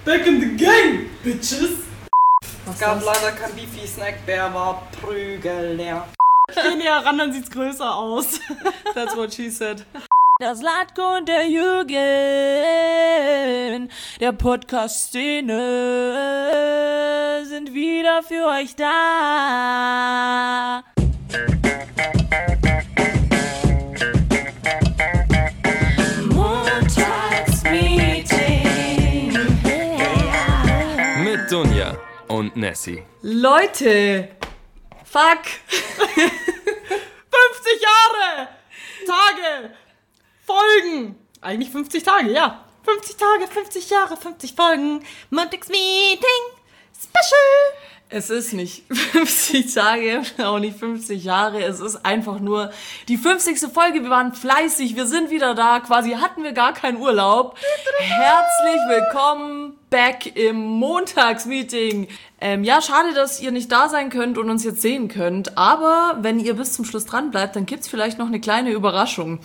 Back in the game, bitches! Es gab leider kein Beefy-Snack, der war prügelleer. Geh näher ran, dann sieht's größer aus. That's what she said. Das Latko und der Jürgen, der Podcast-Szene sind wieder für euch da. Montagsmeeting. Mit Dunja und Nessie. Leute, fuck. 50 Jahre! Tage! Folgen! Eigentlich 50 Tage, ja. 50 Tage, 50 Jahre, 50 Folgen. Montagsmeeting Special! Es ist nicht 50 Tage, auch nicht 50 Jahre, es ist einfach nur die 50. Folge. Wir waren fleißig, wir sind wieder da, quasi hatten wir gar keinen Urlaub. Herzlich willkommen back im Montagsmeeting. Ja, schade, dass ihr nicht da sein könnt und uns jetzt sehen könnt, aber wenn ihr bis zum Schluss dran bleibt, dann gibt's vielleicht noch eine kleine Überraschung.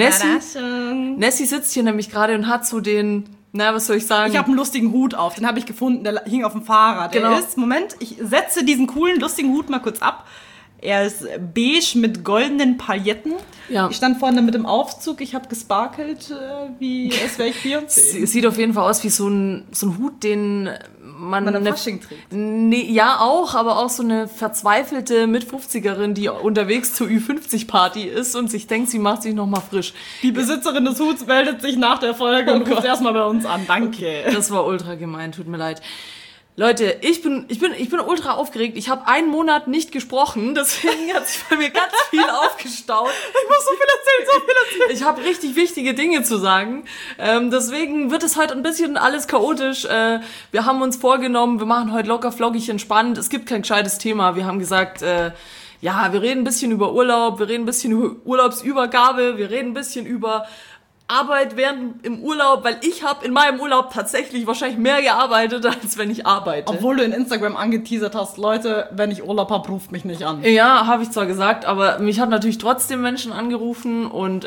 Nessie sitzt hier nämlich gerade und hat so den... Na, was soll ich sagen? Ich habe einen lustigen Hut auf, den habe ich gefunden, der hing auf dem Fahrrad. Genau. Moment, ich setze diesen coolen, lustigen Hut mal kurz ab. Er ist beige mit goldenen Pailletten. Ja. Ich stand vorne mit dem Aufzug, ich habe gesparkelt, wie es wäre ich 14. Es sieht auf jeden Fall aus wie so ein Hut, den man am Fasching trägt. Nee, ja, aber auch so eine verzweifelte Mit-50erin, die unterwegs zur Ü50-Party ist und sich denkt, sie macht sich nochmal frisch. Die Besitzerin des Huts meldet sich nach der Folge und ruft erstmal bei uns an. Danke. Das war ultra gemein, tut mir leid. Leute, ich bin ultra aufgeregt. Ich habe einen Monat nicht gesprochen, deswegen hat sich bei mir ganz viel aufgestaut. Ich muss so viel erzählen. Ich habe richtig wichtige Dinge zu sagen. Deswegen wird es heute ein bisschen alles chaotisch. Wir haben uns vorgenommen, wir machen heute locker flockig entspannt. Es gibt kein gescheites Thema. Wir haben gesagt, ja, wir reden ein bisschen über Urlaub, wir reden ein bisschen über Urlaubsübergabe, wir reden ein bisschen über Arbeit im Urlaub, weil ich habe in meinem Urlaub tatsächlich wahrscheinlich mehr gearbeitet, als wenn ich arbeite. Obwohl du in Instagram angeteasert hast, Leute, wenn ich Urlaub habe, ruft mich nicht an. Ja, habe ich zwar gesagt, aber mich hat natürlich trotzdem Menschen angerufen und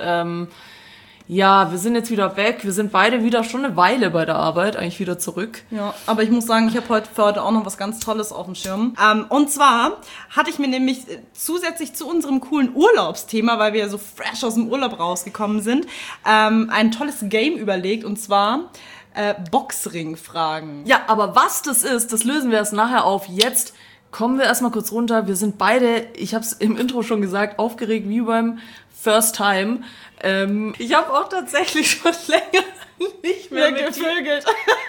ja, wir sind jetzt wieder weg. Wir sind beide wieder schon eine Weile bei der Arbeit, eigentlich wieder zurück. Ja, aber ich muss sagen, ich habe für heute auch noch was ganz Tolles auf dem Schirm. Und zwar hatte ich mir nämlich zusätzlich zu unserem coolen Urlaubsthema, weil wir ja so fresh aus dem Urlaub rausgekommen sind, ein tolles Game überlegt, und zwar Boxring-Fragen. Ja, aber was das ist, das lösen wir erst nachher auf. Jetzt kommen wir erstmal kurz runter. Wir sind beide, ich habe es im Intro schon gesagt, aufgeregt wie beim First Time. Ich habe auch tatsächlich schon länger nicht mehr gevögelt.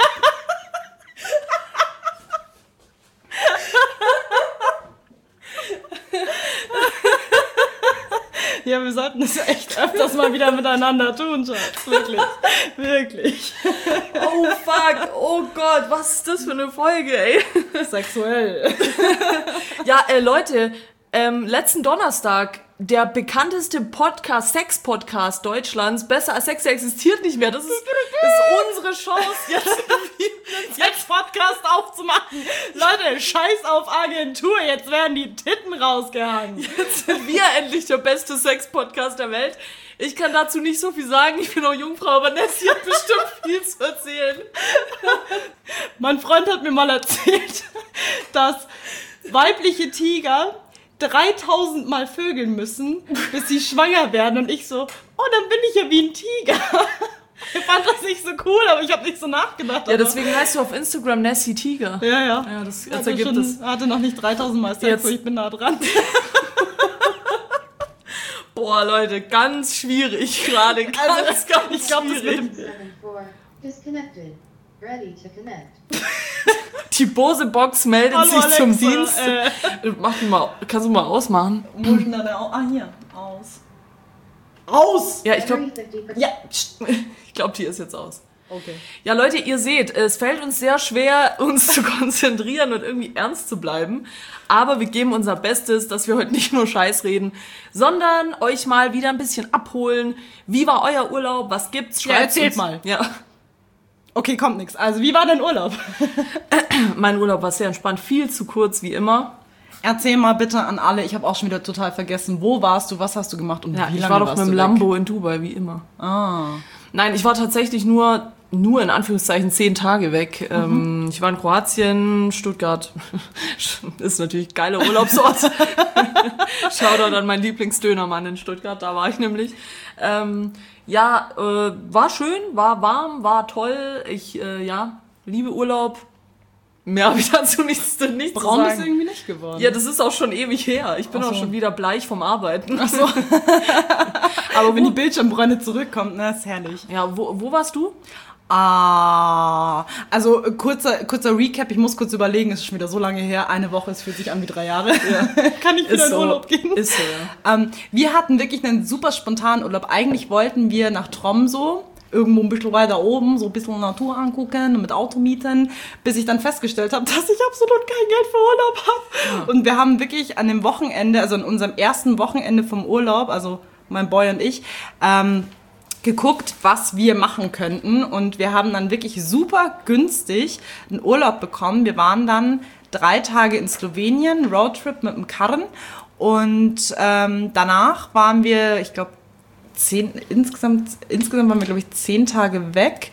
Ja, wir sollten das echt öfters mal wieder miteinander tun, Schatz. Wirklich. Wirklich. Oh fuck, oh Gott, was ist das für eine Folge, ey? Sexuell. Ja, Leute, letzten Donnerstag, der bekannteste Sex-Podcast Deutschlands, Besser als Sex existiert nicht mehr. Das ist unsere Chance, jetzt einen Sex-Podcast aufzumachen. Leute, scheiß auf Agentur, jetzt werden die Titten rausgehangen. Jetzt sind wir endlich der beste Sex-Podcast der Welt. Ich kann dazu nicht so viel sagen, ich bin auch Jungfrau, aber Nessie hat bestimmt viel zu erzählen. Mein Freund hat mir mal erzählt, dass weibliche Tiger 3000 Mal vögeln müssen, bis sie schwanger werden. Und ich so, oh, dann bin ich ja wie ein Tiger. Ich fand das nicht so cool, aber ich habe nicht so nachgedacht. Ja, deswegen heißt du auf Instagram Nessie Tiger. Ja. Ja, das ergibt es. Hatte noch nicht 3000 Mal Sex, so ich bin nah dran. Boah, Leute, ganz schwierig gerade. Ich glaube, das mit dem... Disconnected. Ready to connect. Die Bose-Box meldet Hallo, sich zum Alexa, Dienst. Kannst du mal ausmachen? Wo ist denn da der hier, aus. Aus! Ja, ich glaube, 350%. Ja, die ist jetzt aus. okay. Ja, Leute, ihr seht, es fällt uns sehr schwer, uns zu konzentrieren und irgendwie ernst zu bleiben. Aber wir geben unser Bestes, dass wir heute nicht nur Scheiß reden, sondern euch mal wieder ein bisschen abholen. Wie war euer Urlaub? Was gibt's? Ja, erzählt mal. Ja. Okay, kommt nix. Also, wie war dein Urlaub? Mein Urlaub war sehr entspannt, viel zu kurz wie immer. Erzähl mal bitte an alle, ich habe auch schon wieder total vergessen, wo warst du, was hast du gemacht und Ja, wie ich lange war doch warst mit dem du Lambo in Dubai, wie immer. Ah. Nein, ich war tatsächlich nur nur in Anführungszeichen 10 Tage weg. Ich war in Kroatien, Stuttgart ist natürlich ein geiler Urlaubsort. Shoutout an meinen Lieblingsdönermann in Stuttgart, da war ich nämlich. War schön, war warm, war toll. Ich liebe Urlaub. Mehr habe ich dazu nichts zu Braun sagen. ist irgendwie nicht geworden. Ja, das ist auch schon ewig her. Ich bin auch schon wieder bleich vom Arbeiten. Ach so. Aber wenn die Bildschirmbräune zurückkommt, ne, ist herrlich. Ja, wo warst du? Also kurzer Recap, ich muss kurz überlegen, es ist schon wieder so lange her, eine Woche, es fühlt sich an wie 3 Jahre. Ja. Kann ich wieder in Urlaub gehen? Ist so, ja. Wir hatten wirklich einen super spontanen Urlaub. Eigentlich wollten wir nach Tromsø, irgendwo ein bisschen weiter oben, so ein bisschen Natur angucken und mit Auto mieten, bis ich dann festgestellt habe, dass ich absolut kein Geld für Urlaub habe. Ja. Und wir haben wirklich an dem Wochenende, also an unserem ersten Wochenende vom Urlaub, also mein Boy und ich, geguckt, was wir machen könnten, und wir haben dann wirklich super günstig einen Urlaub bekommen. Wir waren dann 3 Tage in Slowenien, Roadtrip mit dem Karren, und danach waren wir, ich glaube, insgesamt waren wir, glaube ich, 10 Tage weg.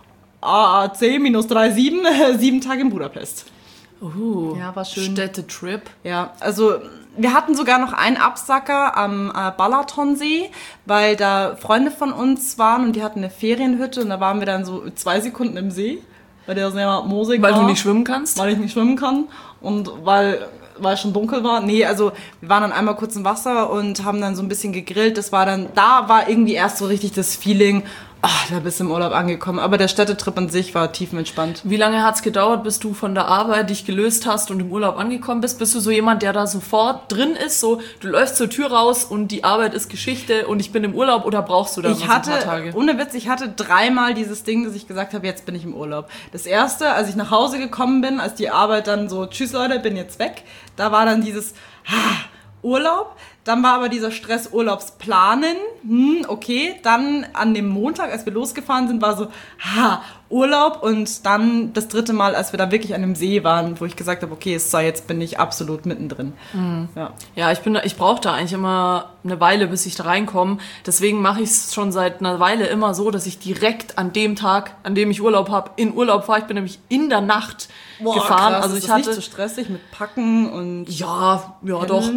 10 minus 3, 7 Tage in Budapest. Ja, war schön. Städtetrip. Ja, also wir hatten sogar noch einen Absacker am Balatonsee, weil da Freunde von uns waren und die hatten eine Ferienhütte, und da waren wir dann so 2 Sekunden im See, weil der sehr moosig war. Weil du nicht schwimmen kannst? Weil ich nicht schwimmen kann und weil es schon dunkel war. Nee, also wir waren dann einmal kurz im Wasser und haben dann so ein bisschen gegrillt. Da war irgendwie erst so richtig das Feeling, da bist du im Urlaub angekommen. Aber der Städtetrip an sich war tiefenentspannt. Wie lange hat's gedauert, bis du von der Arbeit dich gelöst hast und im Urlaub angekommen bist? Bist du so jemand, der da sofort drin ist? So, du läufst zur Tür raus und die Arbeit ist Geschichte und ich bin im Urlaub, oder brauchst du da noch ein paar Tage? Ohne Witz, ich hatte 3-mal dieses Ding, dass ich gesagt habe, jetzt bin ich im Urlaub. Das erste, als ich nach Hause gekommen bin, als die Arbeit dann so, tschüss Leute, bin jetzt weg, da war dann dieses Urlaub. Dann war aber dieser Stress Urlaubsplanen, okay. Dann an dem Montag, als wir losgefahren sind, war so, Urlaub. Und dann das 3. Mal, als wir da wirklich an dem See waren, wo ich gesagt habe, okay, jetzt bin ich absolut mittendrin. Ja, ich brauche da eigentlich immer eine Weile, bis ich da reinkomme. Deswegen mache ich es schon seit einer Weile immer so, dass ich direkt an dem Tag, an dem ich Urlaub habe, in Urlaub fahre. Ich bin nämlich in der Nacht gefahren. Krass, also ist das nicht so stressig mit Packen und... Ja, doch.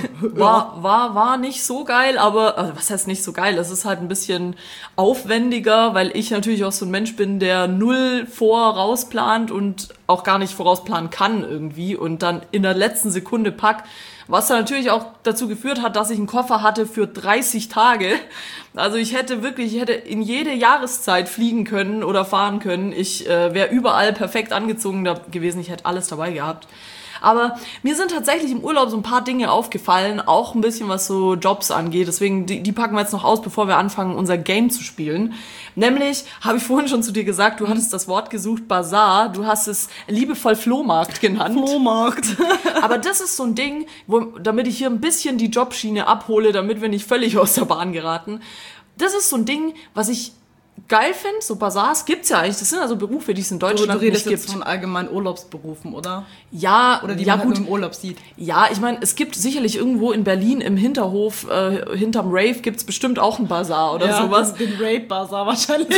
War nicht so geil, aber also was heißt nicht so geil? Es ist halt ein bisschen aufwendiger, weil ich natürlich auch so ein Mensch bin, der null vorausplant und auch gar nicht vorausplanen kann irgendwie und dann in der letzten Sekunde packt. Was dann natürlich auch dazu geführt hat, dass ich einen Koffer hatte für 30 Tage. Also ich hätte in jede Jahreszeit fliegen können oder fahren können. Ich wäre überall perfekt angezogen gewesen. Ich hätte alles dabei gehabt. Aber mir sind tatsächlich im Urlaub so ein paar Dinge aufgefallen, auch ein bisschen was so Jobs angeht. Deswegen, die packen wir jetzt noch aus, bevor wir anfangen, unser Game zu spielen. Nämlich, habe ich vorhin schon zu dir gesagt, du hattest das Wort gesucht, Bazar. Du hast es liebevoll Flohmarkt genannt. Flohmarkt. Aber das ist so ein Ding, damit ich hier ein bisschen die Jobschiene abhole, damit wir nicht völlig aus der Bahn geraten. Das ist so ein Ding, was ich geil finde, so Bazars gibt's ja eigentlich. Das sind also Berufe, die es in Deutschland du redest nicht gibt. Jetzt von allgemeinen Urlaubsberufen, oder? Ja, oder die ja, man gut. Halt im Urlaub sieht. Ja, ich meine, es gibt sicherlich irgendwo in Berlin im Hinterhof, hinterm Rave gibt's bestimmt auch einen Bazar oder sowas. Den Rave-Bazar wahrscheinlich.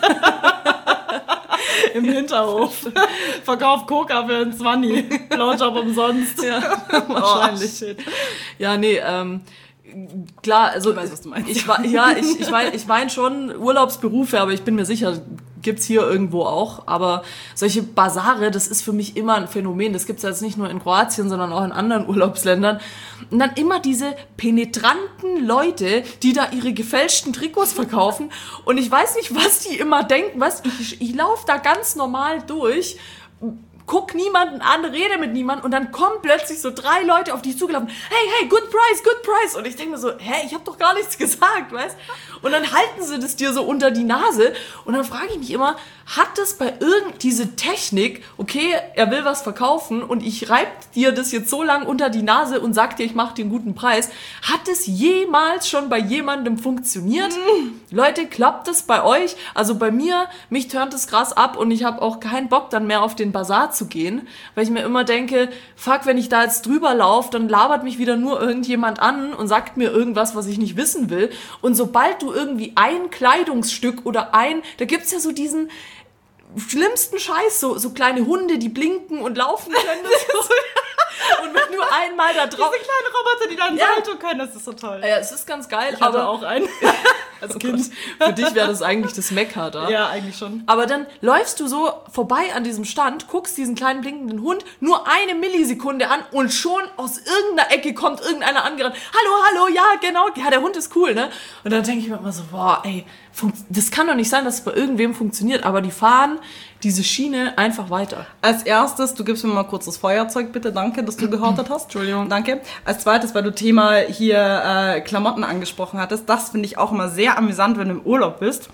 Im Hinterhof. Verkauft Coca für einen 20. Blowjob umsonst. Ja, wahrscheinlich. Ja, nee, klar, also ich weiß, was du meinst. Ich meine schon Urlaubsberufe, aber ich bin mir sicher, gibt's hier irgendwo auch. Aber solche Basare, das ist für mich immer ein Phänomen. Das gibt's jetzt nicht nur in Kroatien, sondern auch in anderen Urlaubsländern. Und dann immer diese penetranten Leute, die da ihre gefälschten Trikots verkaufen. Und ich weiß nicht, was die immer denken. Ich laufe da ganz normal durch, guck niemanden an, rede mit niemandem und dann kommen plötzlich so 3 Leute auf dich zugelaufen. Hey, good price. Und ich denke mir so, ich habe doch gar nichts gesagt, weißt? Und dann halten sie das dir so unter die Nase und dann frage ich mich immer, hat es bei diese Technik, okay, er will was verkaufen und ich reib dir das jetzt so lang unter die Nase und sag dir, ich mache dir einen guten Preis, hat es jemals schon bei jemandem funktioniert? Leute, klappt das bei euch? Also bei mir, mich turnt es krass ab und ich habe auch keinen Bock dann mehr auf den Bazar zu gehen, weil ich mir immer denke, fuck, wenn ich da jetzt drüber laufe, dann labert mich wieder nur irgendjemand an und sagt mir irgendwas, was ich nicht wissen will. Und sobald du irgendwie ein Kleidungsstück oder da gibt's ja so diesen schlimmsten Scheiß, so kleine Hunde, die blinken und laufen können. Und wenn du einmal da drauf... Diese kleinen Roboter, die dann Salto können, das ist so toll. Ja, es ist ganz geil, Ich hatte aber auch einen. Als Kind. für dich wäre das eigentlich das Mekka da. Ja, eigentlich schon. Aber dann läufst du so vorbei an diesem Stand, guckst diesen kleinen blinkenden Hund nur eine Millisekunde an und schon aus irgendeiner Ecke kommt irgendeiner angerannt. Hallo, ja, genau. Ja, der Hund ist cool, ne? Und dann denke ich mir immer so, boah, ey, das kann doch nicht sein, dass es bei irgendwem funktioniert. Aber die fahren diese Schiene einfach weiter. Als erstes, du gibst mir mal kurz das Feuerzeug, bitte. Danke, dass du gehortet hast. Entschuldigung. Danke. Als zweites, weil du Thema hier Klamotten angesprochen hattest, das finde ich auch immer sehr amüsant, wenn du im Urlaub bist.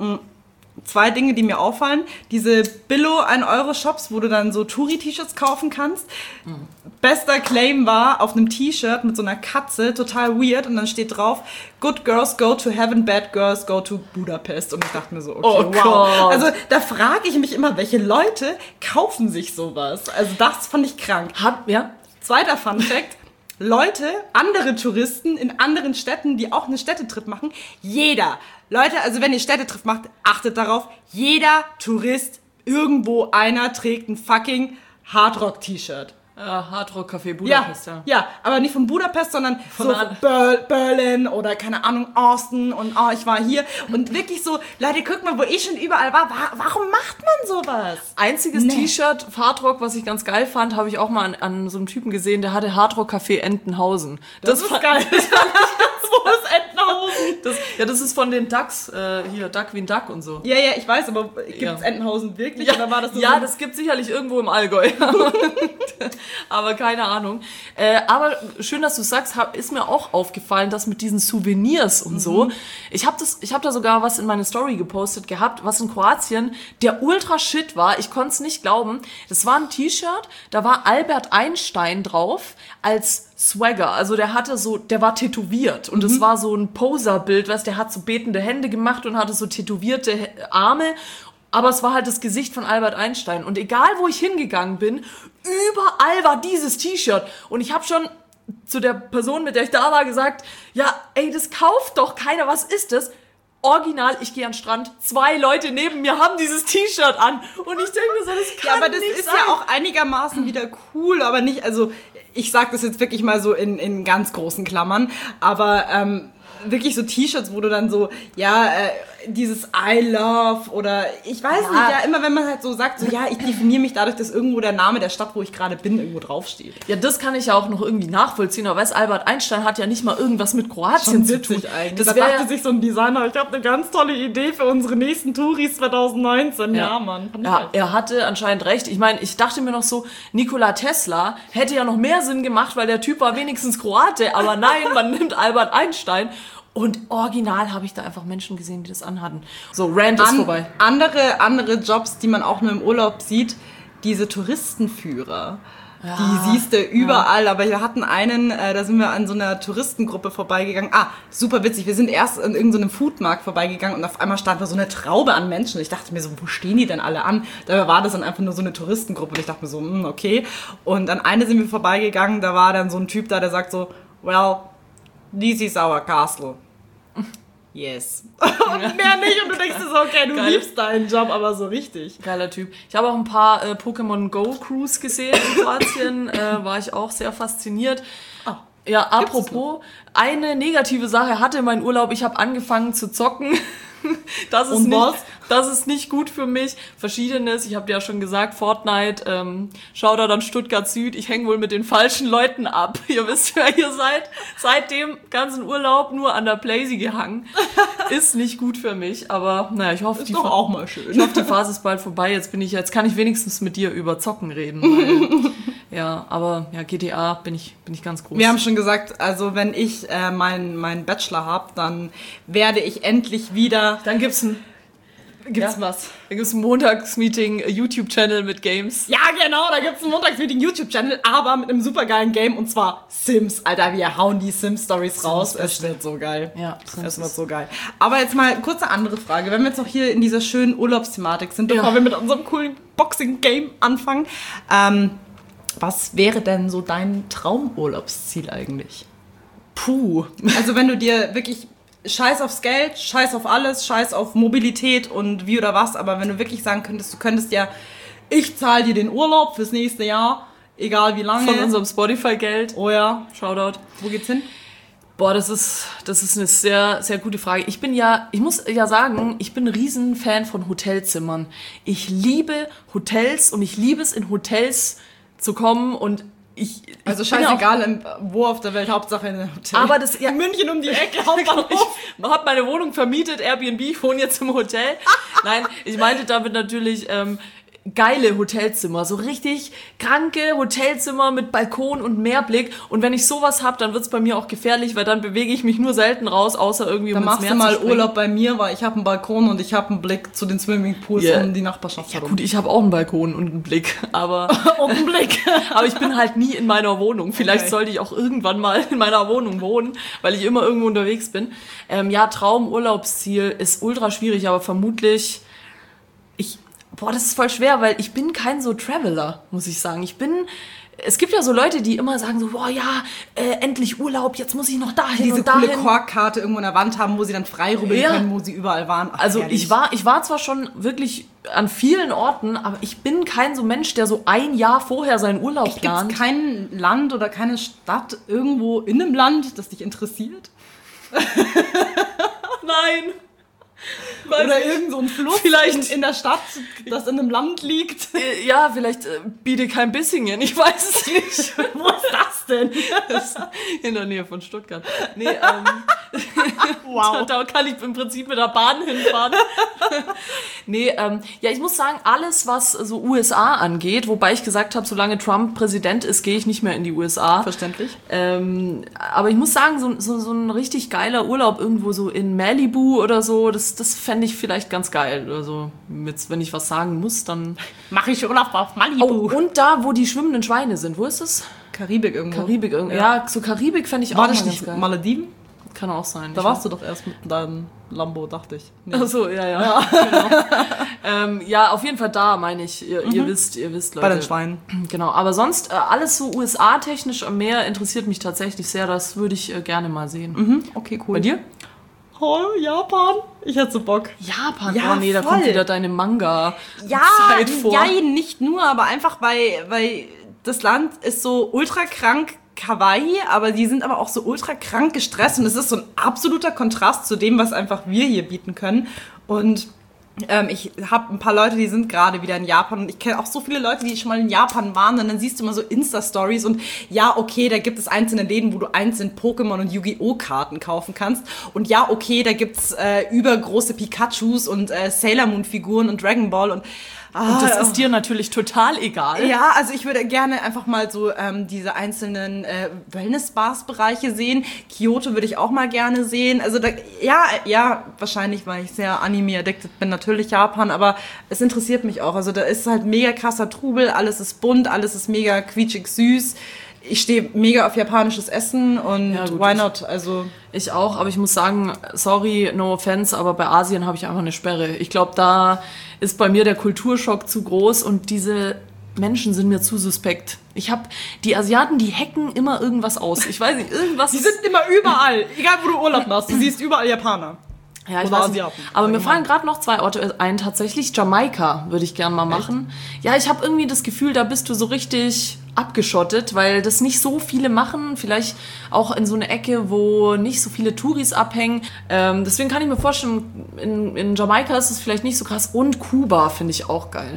2 Dinge, die mir auffallen. Diese Billo-1-Euro-Shops, wo du dann so Touri-T-Shirts kaufen kannst. Bester Claim war auf einem T-Shirt mit so einer Katze, total weird. Und dann steht drauf, Good girls go to heaven, bad girls go to Budapest. Und ich dachte mir so, okay, Oh wow. Gott. Also da frage ich mich immer, welche Leute kaufen sich sowas? Also das fand ich krank. Zweiter Fun Fact. Leute, andere Touristen in anderen Städten, die auch einen Städtetrip machen, Leute, also wenn ihr Städtetrip macht, achtet darauf, jeder Tourist, irgendwo einer trägt ein fucking Hardrock-T-Shirt. Hardrock Café Budapest, ja. Ja, aber nicht von Budapest, sondern Von so an- Berlin oder keine Ahnung, Austin und ich war hier und wirklich so, Leute, guck mal, wo ich schon überall war, warum macht man sowas? Einziges T-Shirt, Hardrock, was ich ganz geil fand, habe ich auch mal an so einem Typen gesehen, der hatte Hardrock Café Entenhausen. Das ist geil. Wo ist Entenhausen? Das ist von den Ducks, hier, Duck wie ein Duck und so. Ja, ich weiß, aber gibt's Ja. Entenhausen wirklich? Oder war das nur Ja, so das gibt sicherlich irgendwo im Allgäu. Aber keine Ahnung. Aber schön, dass du sagst, ist mir auch aufgefallen, dass mit diesen Souvenirs und so. Ich hab da sogar was in meine Story gepostet gehabt, was in Kroatien der Ultra-Shit war. Ich konnte es nicht glauben. Das war ein T-Shirt, da war Albert Einstein drauf als Swagger. Also der war tätowiert. Und das war so ein Poser-Bild, weißt, der hat so betende Hände gemacht und hatte so tätowierte Arme. Aber es war halt das Gesicht von Albert Einstein. Und egal, wo ich hingegangen bin, überall war dieses T-Shirt. Und ich habe schon zu der Person, mit der ich da war, gesagt, ja, ey, das kauft doch keiner. Was ist das? Original, ich gehe an den Strand, 2 Leute neben mir haben dieses T-Shirt an. Und ich denke mir so, das kann Ja, aber das nicht ist sein. ja auch einigermaßen wieder cool, aber nicht, also ich sag das jetzt wirklich mal so in ganz großen Klammern, aber wirklich so T-Shirts, wo du dann so, dieses I love oder ich weiß nicht, ja, immer wenn man halt so sagt, so ja, ich definiere mich dadurch, dass irgendwo der Name der Stadt, wo ich gerade bin, irgendwo draufsteht. Ja, das kann ich ja auch noch irgendwie nachvollziehen, aber weißt, Albert Einstein hat ja nicht mal irgendwas mit Kroatien zu tun. eigentlich. Das Da wär dachte sich so ein Designer, ich habe eine ganz tolle Idee für unsere nächsten Touris 2019. Ja, Mann. Fand ich Ja, geil. er hatte anscheinend recht. Ich meine, ich dachte mir noch so, Nikola Tesla hätte ja noch mehr Sinn gemacht, weil der Typ war wenigstens Kroate, aber nein, man nimmt Albert Einstein. Und original habe ich da einfach Menschen gesehen, die das anhatten. So, Rant ist vorbei. Andere Jobs, die man auch nur im Urlaub sieht, diese Touristenführer. Die siehst du überall, aber wir hatten einen, da sind wir an so einer Touristengruppe vorbeigegangen. Super witzig, wir sind erst an irgendeinem Foodmarkt vorbeigegangen und auf einmal stand da so eine Traube an Menschen. Ich dachte mir so, wo stehen die denn alle an? Dabei war das dann einfach nur so eine Touristengruppe und ich dachte mir so, okay. Und an eine sind wir vorbeigegangen, da war dann so ein Typ da, der sagt so, well, this is our castle. Yes. Und mehr nicht. Und du denkst dir so, okay, du Geil. liebst deinen Job, aber so richtig. Geiler Typ. Ich habe auch ein paar Pokémon Go Crews gesehen in Kroatien. War ich auch sehr fasziniert. Ja, apropos, eine negative Sache hatte mein Urlaub. Ich habe angefangen zu zocken. Das ist, Und was? das ist nicht gut für mich. Verschiedenes. Ich habe dir ja schon gesagt, Fortnite, Shoutout an Stuttgart Süd. Ich hänge wohl mit den falschen Leuten ab. Ihr wisst, wer ihr seid. Seit dem ganzen Urlaub nur an der Playsee gehangen. Ist nicht gut für mich. Aber naja, ich hoffe, Ist doch auch mal schön. ich hoffe, die Phase ist bald vorbei. Jetzt kann ich wenigstens mit dir über Zocken reden. Weil, ja, aber ja, GTA bin ich ganz groß. Wir haben schon gesagt, also wenn ich meinen Bachelor habe, dann werde ich endlich wieder Dann gibt's ein gibt's was. Da gibt es ein Montagsmeeting, YouTube-Channel mit Games. Ja, genau, da gibt's einen Montagsmeeting YouTube-Channel, aber mit einem supergeilen Game und zwar Sims. Alter, wir hauen die Sims-Stories raus. Es wird so geil. Ja, Es wird so geil. Aber jetzt mal kurze andere Frage. Wenn wir jetzt noch hier in dieser schönen Urlaubsthematik sind, bevor wir mit unserem coolen Boxing-Game anfangen, was wäre denn so dein Traumurlaubsziel eigentlich? Puh. Also wenn du dir wirklich scheiß aufs Geld, scheiß auf alles, scheiß auf Mobilität und wie oder was, aber wenn du wirklich sagen könntest, du könntest ja, ich zahle dir den Urlaub fürs nächste Jahr, egal wie lange. Von unserem Spotify-Geld. Oh ja. Shoutout. Wo geht's hin? Boah, das ist eine sehr, sehr gute Frage. Ich muss ja sagen, ich bin ein Riesenfan von Hotelzimmern. Ich liebe Hotels und ich liebe es, in Hotels zu kommen und Also ich bin scheißegal, wo auf der Welt, Hauptsache in einem Hotel. Aber das, ja, in München um die Ecke, Hauptbahnhof. ich habe meine Wohnung vermietet, Airbnb, ich wohne jetzt im Hotel. Nein, ich meinte damit natürlich geile Hotelzimmer, so richtig kranke Hotelzimmer mit Balkon und Meerblick. Und wenn ich sowas habe, dann wird's bei mir auch gefährlich, weil dann bewege ich mich nur selten raus, außer irgendwie Dann ins machst Meer du zu mal springen. Urlaub bei mir, weil ich habe einen Balkon und ich habe einen Blick zu den Swimmingpools um die Nachbarschaft Ja herum. gut, ich habe auch einen Balkon und einen Blick, aber Und einen Blick. aber ich bin halt nie in meiner Wohnung. Vielleicht Okay. sollte ich auch irgendwann mal in meiner Wohnung wohnen, weil ich immer irgendwo unterwegs bin. Ja, Traumurlaubsziel ist ultra schwierig, aber vermutlich das ist voll schwer, weil ich bin kein so Traveler, muss ich sagen. Es gibt ja so Leute, die immer sagen so, boah ja, endlich Urlaub, jetzt muss ich noch dahin Diese und dahin. coole Korkkarte irgendwo an der Wand haben, wo sie dann frei rubbeln Ja. können, wo sie überall waren. Ach, Also herrlich. ich war zwar schon wirklich an vielen Orten, aber ich bin kein so Mensch, der so ein Jahr vorher seinen Urlaub Gibt plant. es kein Land oder keine Stadt irgendwo in einem Land, das dich interessiert? Nein. Oder irgend so ein Fluss Vielleicht- in der Stadt, das in einem Land liegt? Ja, vielleicht Bietigheim-Bissingen, ich weiß es nicht. Wo ist das denn? In der Nähe von Stuttgart. Nee, Wow. da kann ich im Prinzip mit der Bahn hinfahren. Nee, ja, ich muss sagen, alles, was so USA angeht, wobei ich gesagt habe, solange Trump Präsident ist, gehe ich nicht mehr in die USA. Verständlich. Aber ich muss sagen, so ein richtig geiler Urlaub irgendwo so in Malibu oder so, das fände ich vielleicht ganz geil. Also, wenn ich was sagen muss, dann... Mache ich Urlaub auf Oh, Malibu. und da, wo die schwimmenden Schweine sind, wo ist das? Karibik irgendwo. Karibik irgendwie. Ja, so Karibik fände ich War auch das mal nicht ganz geil. Malediven? Kann auch sein. Da warst du doch erst mit deinem Lambo, dachte ich. Nee. Ach so, ja. Genau. Ja, auf jeden Fall da, meine ich. Ihr wisst, Leute. Bei den Schweinen. Genau, aber sonst alles so USA-technisch am Meer interessiert mich tatsächlich sehr. Das würde ich gerne mal sehen. Okay, cool. Bei dir? Oh, Japan. Ich hätte so Bock. Japan? Ja, Oh nee, da voll. kommt wieder deine Manga-Zeit vor. Ja, nicht nur, aber einfach, weil das Land ist so ultra krank Kawaii, aber die sind aber auch so ultra krank gestresst und es ist so ein absoluter Kontrast zu dem, was einfach wir hier bieten können. Und ich habe ein paar Leute, die sind gerade wieder in Japan und ich kenne auch so viele Leute, die schon mal in Japan waren und dann siehst du immer so Insta-Stories und ja, okay, da gibt es einzelne Läden, wo du einzelne Pokémon und Yu-Gi-Oh! Karten kaufen kannst und ja, okay, da gibt's übergroße Pikachus und Sailor Moon Figuren und Dragon Ball und Und das ist dir natürlich total egal. ja, also ich würde gerne einfach mal so diese einzelnen Wellness-Bars-Bereiche sehen. Kyoto würde ich auch mal gerne sehen. Also ja, wahrscheinlich, weil ich sehr Anime-addicted bin, natürlich Japan, aber es interessiert mich auch. Also da ist halt mega krasser Trubel, alles ist bunt, alles ist mega quietschig süß. Ich stehe mega auf japanisches Essen und Ja, gut, why not? Also Ich auch, aber ich muss sagen, sorry, no offense, aber bei Asien habe ich einfach eine Sperre. Ich glaube, da ist bei mir der Kulturschock zu groß und diese Menschen sind mir zu suspekt. Die Asiaten, die hacken immer irgendwas aus. Ich weiß nicht, irgendwas. die sind immer überall, egal wo du Urlaub machst, du siehst überall Japaner. Ja, ich Oder weiß nicht. Asiaten. Aber mir Allgemein. fallen gerade noch 2 Orte ein. Tatsächlich Jamaika würde ich gern mal machen. Ja, ich habe irgendwie das Gefühl, da bist du so richtig abgeschottet, weil das nicht so viele machen. Vielleicht auch in so eine Ecke, wo nicht so viele Touris abhängen. Deswegen kann ich mir vorstellen, in Jamaika ist es vielleicht nicht so krass. Und Kuba finde ich auch geil.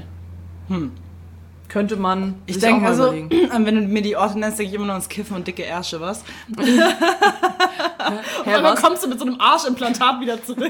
Könnte man Ich sich denke, auch mal also, überlegen. wenn du mir die Orte nennst, denke ich immer nur ans Kiffen und dicke Ärsche, was? Hä, Und dann was? kommst du mit so einem Arschimplantat wieder zurück.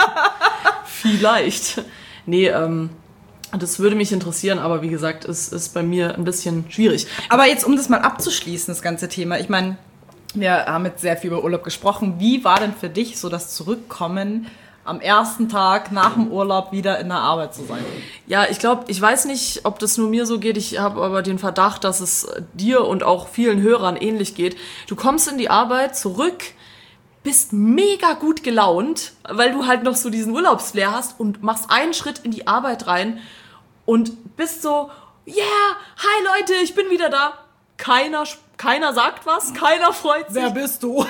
Vielleicht. Nee, das würde mich interessieren, aber wie gesagt, es ist bei mir ein bisschen schwierig. Aber jetzt, um das mal abzuschließen, das ganze Thema. Ich meine, wir haben jetzt sehr viel über Urlaub gesprochen. Wie war denn für dich so das Zurückkommen am ersten Tag nach dem Urlaub wieder in der Arbeit zu sein? Ja, ich glaube, ich weiß nicht, ob das nur mir so geht. Ich habe aber den Verdacht, dass es dir und auch vielen Hörern ähnlich geht. Du kommst in die Arbeit zurück, bist mega gut gelaunt, weil du halt noch so diesen Urlaubsflair hast und machst einen Schritt in die Arbeit rein und bist so, yeah, hi Leute, ich bin wieder da. Keiner sagt was, keiner freut sich. Wer bist du?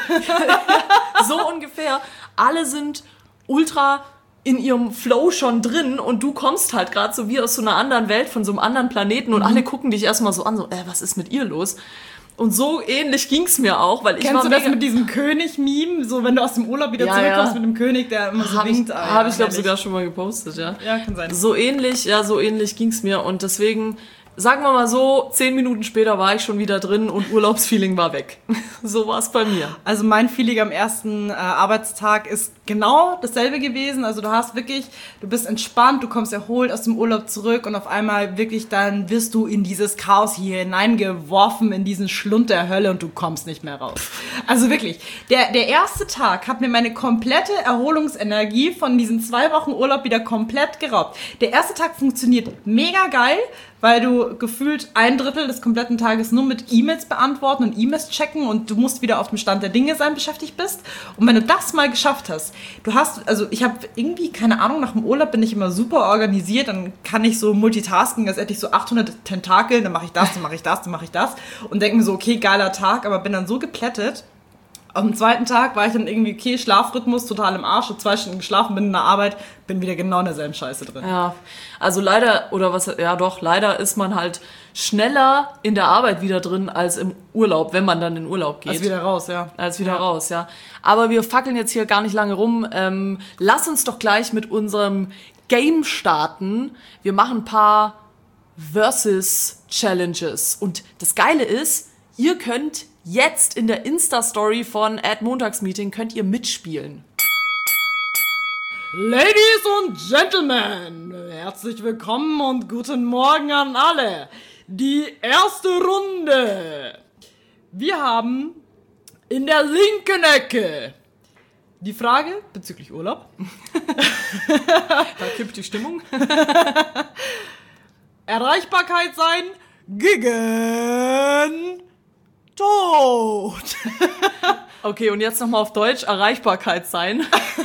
So ungefähr. Alle sind ultra in ihrem Flow schon drin und du kommst halt gerade so wie aus so einer anderen Welt, von so einem anderen Planeten und alle gucken dich erstmal so an, so, was ist mit ihr los? Und so ähnlich ging's mir auch, weil ich Kennst war du das mega- mit diesem König-Meme? So, wenn du aus dem Urlaub wieder Ja, zurückkommst ja. mit dem König, der immer so Habe ich, winkt. hab ich glaube herrlich. sogar schon mal gepostet, ja. Ja, kann sein. So ähnlich ging's mir und deswegen, sagen wir mal so, 10 Minuten später war ich schon wieder drin und Urlaubsfeeling war weg. So war's bei mir. Also mein Feeling am ersten Arbeitstag ist genau dasselbe gewesen. Also du bist entspannt, du kommst erholt aus dem Urlaub zurück und auf einmal wirklich dann wirst du in dieses Chaos hier hineingeworfen, in diesen Schlund der Hölle und du kommst nicht mehr raus. Also wirklich, der erste Tag hat mir meine komplette Erholungsenergie von diesen 2 Wochen Urlaub wieder komplett geraubt. Der erste Tag funktioniert mega geil, weil du gefühlt 1/3 des kompletten Tages nur mit E-Mails beantworten und E-Mails checken und du musst wieder auf dem Stand der Dinge sein beschäftigt bist. Und wenn du das mal geschafft hast, ich habe irgendwie, keine Ahnung, nach dem Urlaub bin ich immer super organisiert, dann kann ich so multitasken, als hätte ich so 800 Tentakeln, dann mache ich das, dann mache ich das, dann mache ich das und denke mir so, okay, geiler Tag, aber bin dann so geplättet. Am zweiten Tag war ich dann irgendwie, okay, Schlafrhythmus total im Arsch, 2 Stunden geschlafen, bin in der Arbeit, bin wieder genau in derselben Scheiße drin. Ja, also leider ist man halt schneller in der Arbeit wieder drin als im Urlaub, wenn man dann in Urlaub geht. Also wieder raus, ja. Als wieder raus, ja. Aber wir fackeln jetzt hier gar nicht lange rum. Lass uns doch gleich mit unserem Game starten. Wir machen ein paar Versus-Challenges. Und das Geile ist, ihr könnt jetzt in der Insta-Story von @Montagsmeeting könnt ihr mitspielen. Ladies und Gentlemen, herzlich willkommen und guten Morgen an alle. Die erste Runde. Wir haben in der linken Ecke die Frage bezüglich Urlaub. Da kippt die Stimmung. Erreichbarkeit sein gegen Tod. Okay, und jetzt nochmal auf Deutsch, Erreichbarkeit sein.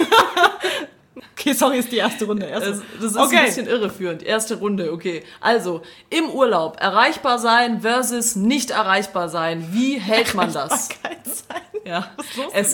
Okay, sorry, ist die erste Runde. Das ist ein bisschen irreführend. Erste Runde, okay. Also, im Urlaub erreichbar sein versus nicht erreichbar sein. Wie hält man das? Ja, es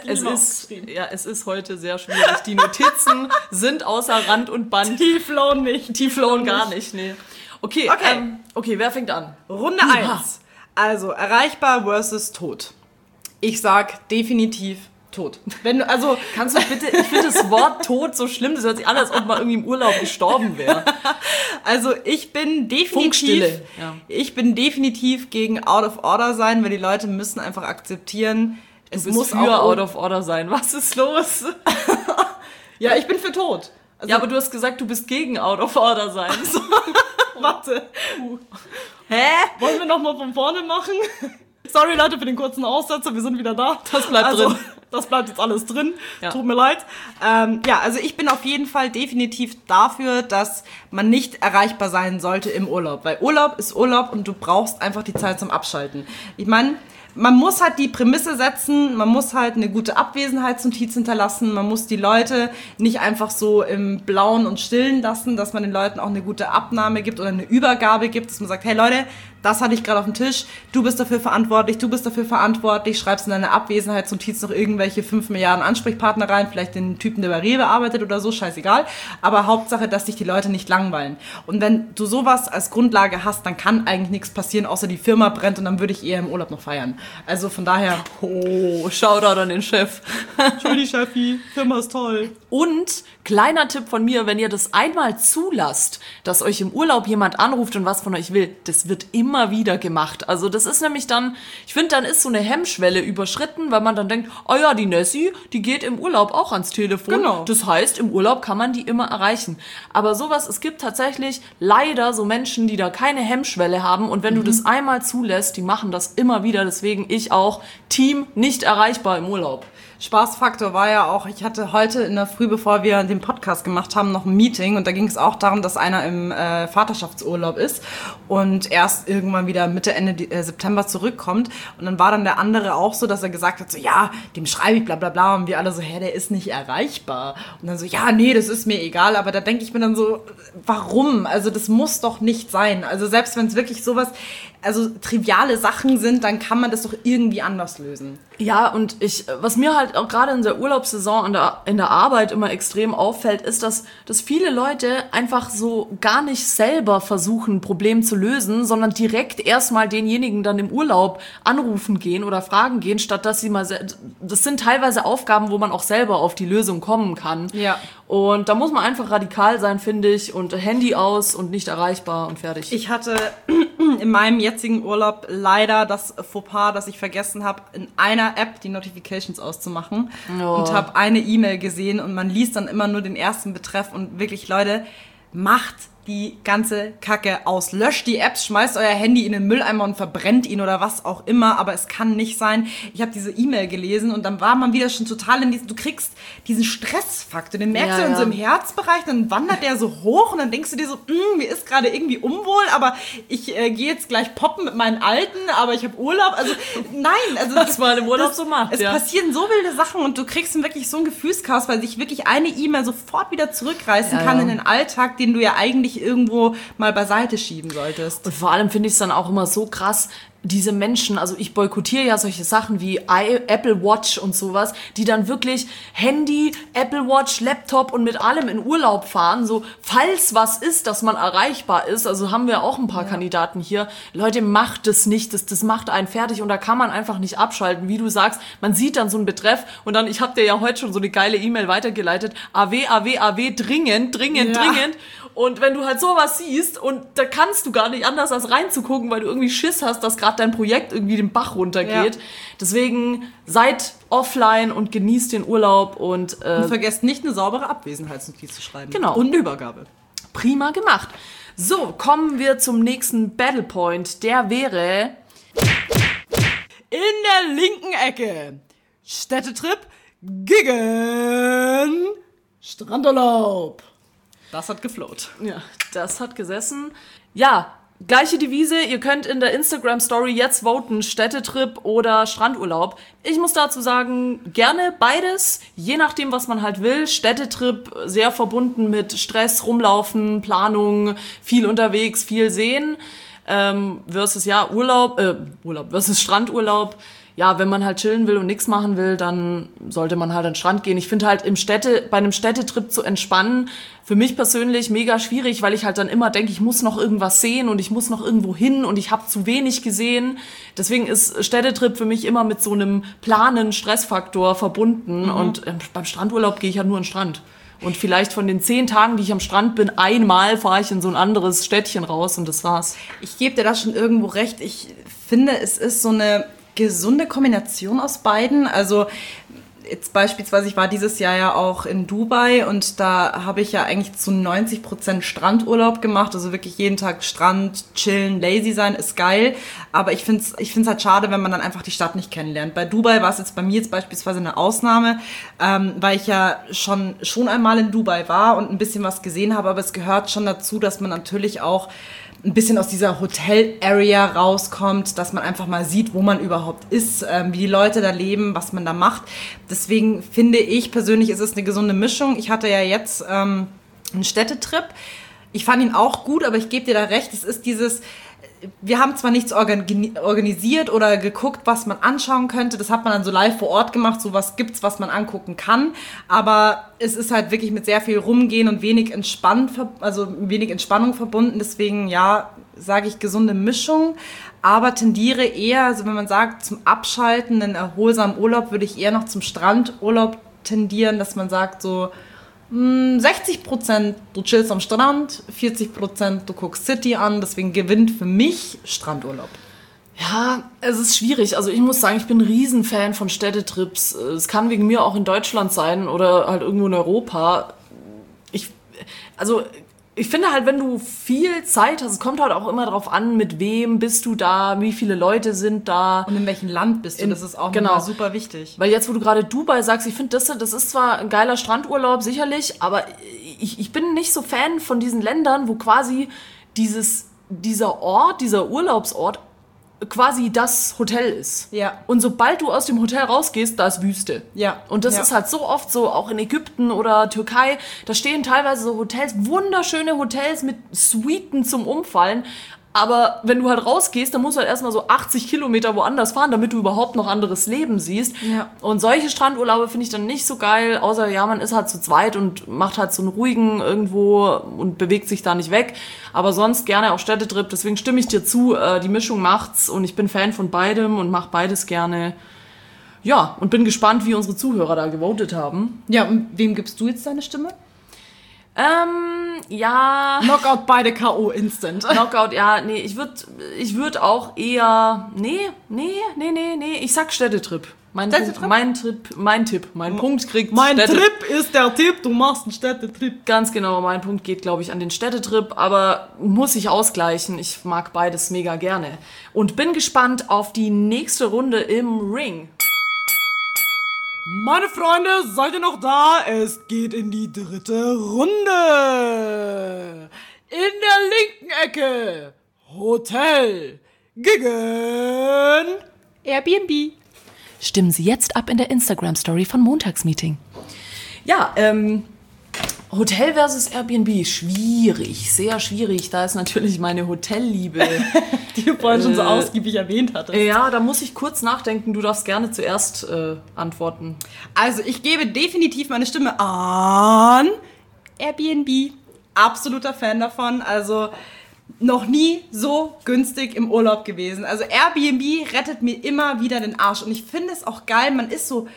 ist heute sehr schwierig. Die Notizen sind außer Rand und Band. Tieflown nicht. Tieflown gar nicht, nee. Okay, okay, wer fängt an? Runde 1. Also, erreichbar versus tot. Ich sag definitiv tot. Kannst du bitte, ich finde das Wort tot so schlimm, das hört sich an, als ob man irgendwie im Urlaub gestorben wäre. Also, ich bin Funkstille, ja. Ich bin definitiv gegen Out of Order sein, weil die Leute müssen einfach akzeptieren, es muss für auch Out of Order sein. Was ist los? Ja, ich bin für tot. Also, Ja, aber du hast gesagt, du bist gegen Out of Order sein. warte. Hä? Wollen wir nochmal von vorne machen? Sorry, Leute, für den kurzen Aussetzer, wir sind wieder da. Das bleibt drin. Das bleibt jetzt alles drin. Ja. Tut mir leid. Also ich bin auf jeden Fall definitiv dafür, dass man nicht erreichbar sein sollte im Urlaub. Weil Urlaub ist Urlaub und du brauchst einfach die Zeit zum Abschalten. Ich meine, man muss halt die Prämisse setzen, man muss halt eine gute Abwesenheitsnotiz hinterlassen, man muss die Leute nicht einfach so im Blauen und Stillen lassen, dass man den Leuten auch eine gute Abnahme gibt oder eine Übergabe gibt, dass man sagt, hey Leute, das hatte ich gerade auf dem Tisch, du bist dafür verantwortlich, schreibst in deine Abwesenheitsnotiz noch irgendwelche 5 Milliarden Ansprechpartner rein, vielleicht den Typen, der bei Rewe arbeitet oder so, scheißegal, aber Hauptsache, dass dich die Leute nicht langweilen. Und wenn du sowas als Grundlage hast, dann kann eigentlich nichts passieren, außer die Firma brennt und dann würde ich eher im Urlaub noch feiern. Also von daher, Oh, Shoutout an den Chef. Entschuldigung, Chefi, Firma ist toll. Und kleiner Tipp von mir, wenn ihr das einmal zulasst, dass euch im Urlaub jemand anruft und was von euch will, das wird immer wieder gemacht. Also das ist nämlich dann, ich finde, dann ist so eine Hemmschwelle überschritten, weil man dann denkt, oh ja, die Nessie, die geht im Urlaub auch ans Telefon. Genau. Das heißt, im Urlaub kann man die immer erreichen. Aber sowas, es gibt tatsächlich leider so Menschen, die da keine Hemmschwelle haben und wenn du das einmal zulässt, die machen das immer wieder. Deswegen ich auch Team nicht erreichbar im Urlaub. Spaßfaktor war ja auch, ich hatte heute in der Früh, bevor wir den Podcast gemacht haben, noch ein Meeting und da ging es auch darum, dass einer im Vaterschaftsurlaub ist und erst irgendwann wieder Mitte, Ende September zurückkommt und dann war dann der andere auch so, dass er gesagt hat, so ja, dem schreibe ich bla bla bla und wir alle so, der ist nicht erreichbar und dann so, ja, nee, das ist mir egal, aber da denke ich mir dann so, warum? Also das muss doch nicht sein, also selbst wenn es wirklich sowas, also triviale Sachen sind, dann kann man das doch irgendwie anders lösen. Ja, und was mir halt auch gerade in der Urlaubssaison in der Arbeit immer extrem auffällt, ist, dass viele Leute einfach so gar nicht selber versuchen, ein Problem zu lösen, sondern direkt erstmal denjenigen dann im Urlaub anrufen gehen oder fragen gehen, statt dass sie das sind teilweise Aufgaben, wo man auch selber auf die Lösung kommen kann. Ja. Und da muss man einfach radikal sein, finde ich, und Handy aus und nicht erreichbar und fertig. Ich hatte in meinem jetzigen Urlaub leider das Fauxpas, dass ich vergessen habe, in einer App die Notifications auszumachen und habe eine E-Mail gesehen und man liest dann immer nur den ersten Betreff und wirklich, Leute, macht die ganze Kacke aus. Löscht die Apps, schmeißt euer Handy in den Mülleimer und verbrennt ihn oder was auch immer, aber es kann nicht sein. Ich habe diese E-Mail gelesen und dann war man wieder schon total in diesem, du kriegst diesen Stressfaktor, den merkst du dann so im Herzbereich, dann wandert der so hoch und dann denkst du dir so, mir ist gerade irgendwie unwohl, aber ich gehe jetzt gleich poppen mit meinen Alten, aber ich habe Urlaub, also nein, also was man im Urlaub so macht. Es passieren so wilde Sachen und du kriegst wirklich so ein Gefühlschaos, weil sich wirklich eine E-Mail sofort wieder zurückreißen kann in den Alltag, den du ja eigentlich irgendwo mal beiseite schieben solltest. Und vor allem finde ich es dann auch immer so krass, diese Menschen, also ich boykottiere ja solche Sachen wie Apple Watch und sowas, die dann wirklich Handy, Apple Watch, Laptop und mit allem in Urlaub fahren, so falls was ist, dass man erreichbar ist, also haben wir auch ein paar Kandidaten hier, Leute, macht das nicht, das macht einen fertig und da kann man einfach nicht abschalten, wie du sagst, man sieht dann so einen Betreff und dann, ich habe dir ja heute schon so eine geile E-Mail weitergeleitet, AW, dringend. Und wenn du halt sowas siehst und da kannst du gar nicht anders als reinzugucken, weil du irgendwie Schiss hast, dass gerade dein Projekt irgendwie den Bach runtergeht. Ja. Deswegen seid offline und genießt den Urlaub und vergesst nicht, eine saubere Abwesenheitsnotiz zu schreiben. Genau. Und eine Übergabe. Prima gemacht. So, kommen wir zum nächsten Battle Point. Der wäre in der linken Ecke. Städtetrip gegen Strandurlaub. Das hat geflowt. Ja, das hat gesessen. Ja, gleiche Devise. Ihr könnt in der Instagram-Story jetzt voten, Städtetrip oder Strandurlaub. Ich muss dazu sagen, gerne beides, je nachdem, was man halt will. Städtetrip sehr verbunden mit Stress, Rumlaufen, Planung, viel unterwegs, viel sehen. Versus Urlaub versus Strandurlaub. Ja, wenn man halt chillen will und nichts machen will, dann sollte man halt an den Strand gehen. Ich finde halt bei einem Städtetrip zu entspannen, für mich persönlich mega schwierig, weil ich halt dann immer denke, ich muss noch irgendwas sehen und ich muss noch irgendwo hin und ich habe zu wenig gesehen. Deswegen ist Städtetrip für mich immer mit so einem planen Stressfaktor verbunden und beim Strandurlaub gehe ich halt nur an den Strand. Und vielleicht von den 10 Tagen, die ich am Strand bin, einmal fahre ich in so ein anderes Städtchen raus und das war's. Ich gebe dir da schon irgendwo recht. Ich finde, es ist so eine gesunde Kombination aus beiden. Also jetzt beispielsweise, ich war dieses Jahr ja auch in Dubai und da habe ich ja eigentlich zu 90% Strandurlaub gemacht. Also wirklich jeden Tag Strand, chillen, lazy sein, ist geil. Aber ich finde es halt schade, wenn man dann einfach die Stadt nicht kennenlernt. Bei Dubai war es jetzt bei mir jetzt beispielsweise eine Ausnahme, weil ich ja schon einmal in Dubai war und ein bisschen was gesehen habe. Aber es gehört schon dazu, dass man natürlich auch ein bisschen aus dieser Hotel-Area rauskommt, dass man einfach mal sieht, wo man überhaupt ist, wie die Leute da leben, was man da macht. Deswegen finde ich persönlich, ist es eine gesunde Mischung. Ich hatte ja jetzt einen Städtetrip. Ich fand ihn auch gut, aber ich gebe dir da recht, es ist dieses, wir haben zwar nichts organisiert oder geguckt, was man anschauen könnte, das hat man dann so live vor Ort gemacht, sowas gibt's, was man angucken kann, aber es ist halt wirklich mit sehr viel Rumgehen und wenig Entspannung verbunden, deswegen ja, sage ich gesunde Mischung, aber tendiere eher, also wenn man sagt, zum Abschalten, einen erholsamen Urlaub, würde ich eher noch zum Strandurlaub tendieren, dass man sagt so, 60% du chillst am Strand, 40% du guckst City an, deswegen gewinnt für mich Strandurlaub. Ja, es ist schwierig. Also ich muss sagen, ich bin ein Riesenfan von Städtetrips. Es kann wegen mir auch in Deutschland sein oder halt irgendwo in Europa. ich finde halt, wenn du viel Zeit hast, es kommt halt auch immer drauf an, mit wem bist du da, wie viele Leute sind da. Und in welchem Land bist du, das ist auch genau. nochmal super wichtig. Weil jetzt, wo du gerade Dubai sagst, ich finde, das ist zwar ein geiler Strandurlaub, sicherlich, aber ich bin nicht so Fan von diesen Ländern, wo quasi dieser Urlaubsort quasi das Hotel ist. Ja. Und sobald du aus dem Hotel rausgehst, da ist Wüste. Ja. Und das Ja. ist halt so oft so, auch in Ägypten oder Türkei, da stehen teilweise so Hotels, wunderschöne Hotels mit Suiten zum Umfallen. Aber wenn du halt rausgehst, dann musst du halt erstmal so 80 Kilometer woanders fahren, damit du überhaupt noch anderes Leben siehst. Ja. Und solche Strandurlaube finde ich dann nicht so geil, außer ja, man ist halt zu zweit und macht halt so einen ruhigen irgendwo und bewegt sich da nicht weg. Aber sonst gerne auch Städtetrip, deswegen stimme ich dir zu, die Mischung macht's und ich bin Fan von beidem und mache beides gerne. Ja, und bin gespannt, wie unsere Zuhörer da gewotet haben. Ja, und wem gibst du jetzt deine Stimme? Ja... Knockout beide K.O. instant. Knockout, ja, nee, ich würd auch eher, nee, ich sag Städtetrip. Mein Punkt kriegt Mein Städte. Trip ist der Tipp, du machst einen Städtetrip. Ganz genau, mein Punkt geht, glaube ich, an den Städtetrip, aber muss ich ausgleichen. Ich mag beides mega gerne. Und bin gespannt auf die nächste Runde im Ring. Meine Freunde, seid ihr noch da? Es geht in die dritte Runde. In der linken Ecke Hotel gegen Airbnb. Stimmen Sie jetzt ab in der Instagram-Story von Montagsmeeting. Ja, Hotel versus Airbnb, schwierig, sehr schwierig. Da ist natürlich meine Hotelliebe. Die du vorhin schon so ausgiebig erwähnt hattest. Ja, da muss ich kurz nachdenken. Du darfst gerne zuerst antworten. Also ich gebe definitiv meine Stimme an Airbnb. Absoluter Fan davon. Also noch nie so günstig im Urlaub gewesen. Also Airbnb rettet mir immer wieder den Arsch. Und ich finde es auch geil, man ist so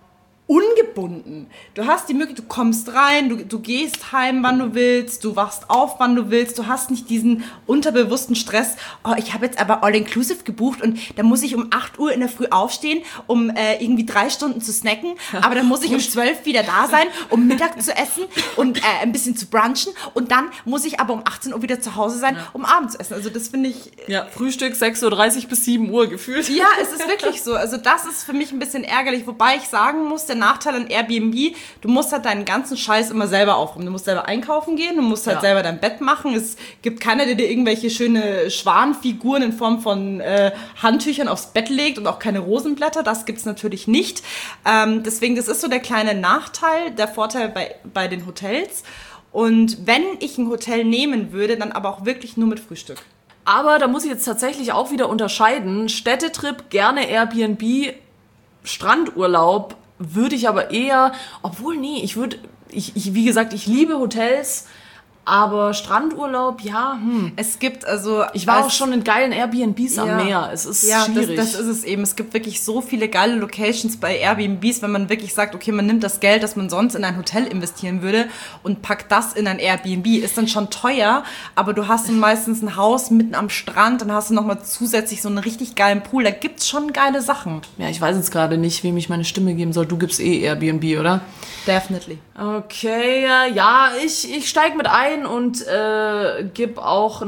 ungebunden. Du hast die Möglichkeit, du kommst rein, du gehst heim, wann du willst, du wachst auf, wann du willst, du hast nicht diesen unterbewussten Stress, oh, ich habe jetzt aber All-Inclusive gebucht und da muss ich um 8 Uhr in der Früh aufstehen, um irgendwie 3 Stunden zu snacken, aber dann muss ich um 12 wieder da sein, um Mittag zu essen und ein bisschen zu brunchen und dann muss ich aber um 18 Uhr wieder zu Hause sein, um Abend zu essen. Also das finde ich... Ja, Frühstück 6:30 bis 7 Uhr gefühlt. Ja, es ist wirklich so. Also das ist für mich ein bisschen ärgerlich, wobei ich sagen muss, der Nachteil an Airbnb, du musst halt deinen ganzen Scheiß immer selber aufräumen. Du musst selber einkaufen gehen, du musst halt selber dein Bett machen. Es gibt keiner, der dir irgendwelche schöne Schwanfiguren in Form von Handtüchern aufs Bett legt und auch keine Rosenblätter. Das gibt's natürlich nicht. Deswegen, das ist so der kleine Nachteil, der Vorteil bei den Hotels. Und wenn ich ein Hotel nehmen würde, dann aber auch wirklich nur mit Frühstück. Aber da muss ich jetzt tatsächlich auch wieder unterscheiden. Städtetrip, gerne Airbnb, Strandurlaub würde ich aber eher, obwohl, nee, wie gesagt, ich liebe Hotels, aber Strandurlaub, ja, Es gibt also... Ich war auch schon in geilen Airbnbs am Meer. Es ist schwierig. Das ist es eben. Es gibt wirklich so viele geile Locations bei Airbnbs, wenn man wirklich sagt, okay, man nimmt das Geld, das man sonst in ein Hotel investieren würde und packt das in ein Airbnb. Ist dann schon teuer, aber du hast dann meistens ein Haus mitten am Strand, dann hast du nochmal zusätzlich so einen richtig geilen Pool. Da gibt's schon geile Sachen. Ja, ich weiß jetzt gerade nicht, wem ich meine Stimme geben soll. Du gibst Airbnb, oder? Definitely. Okay, ja, ich steige mit ein und gib auch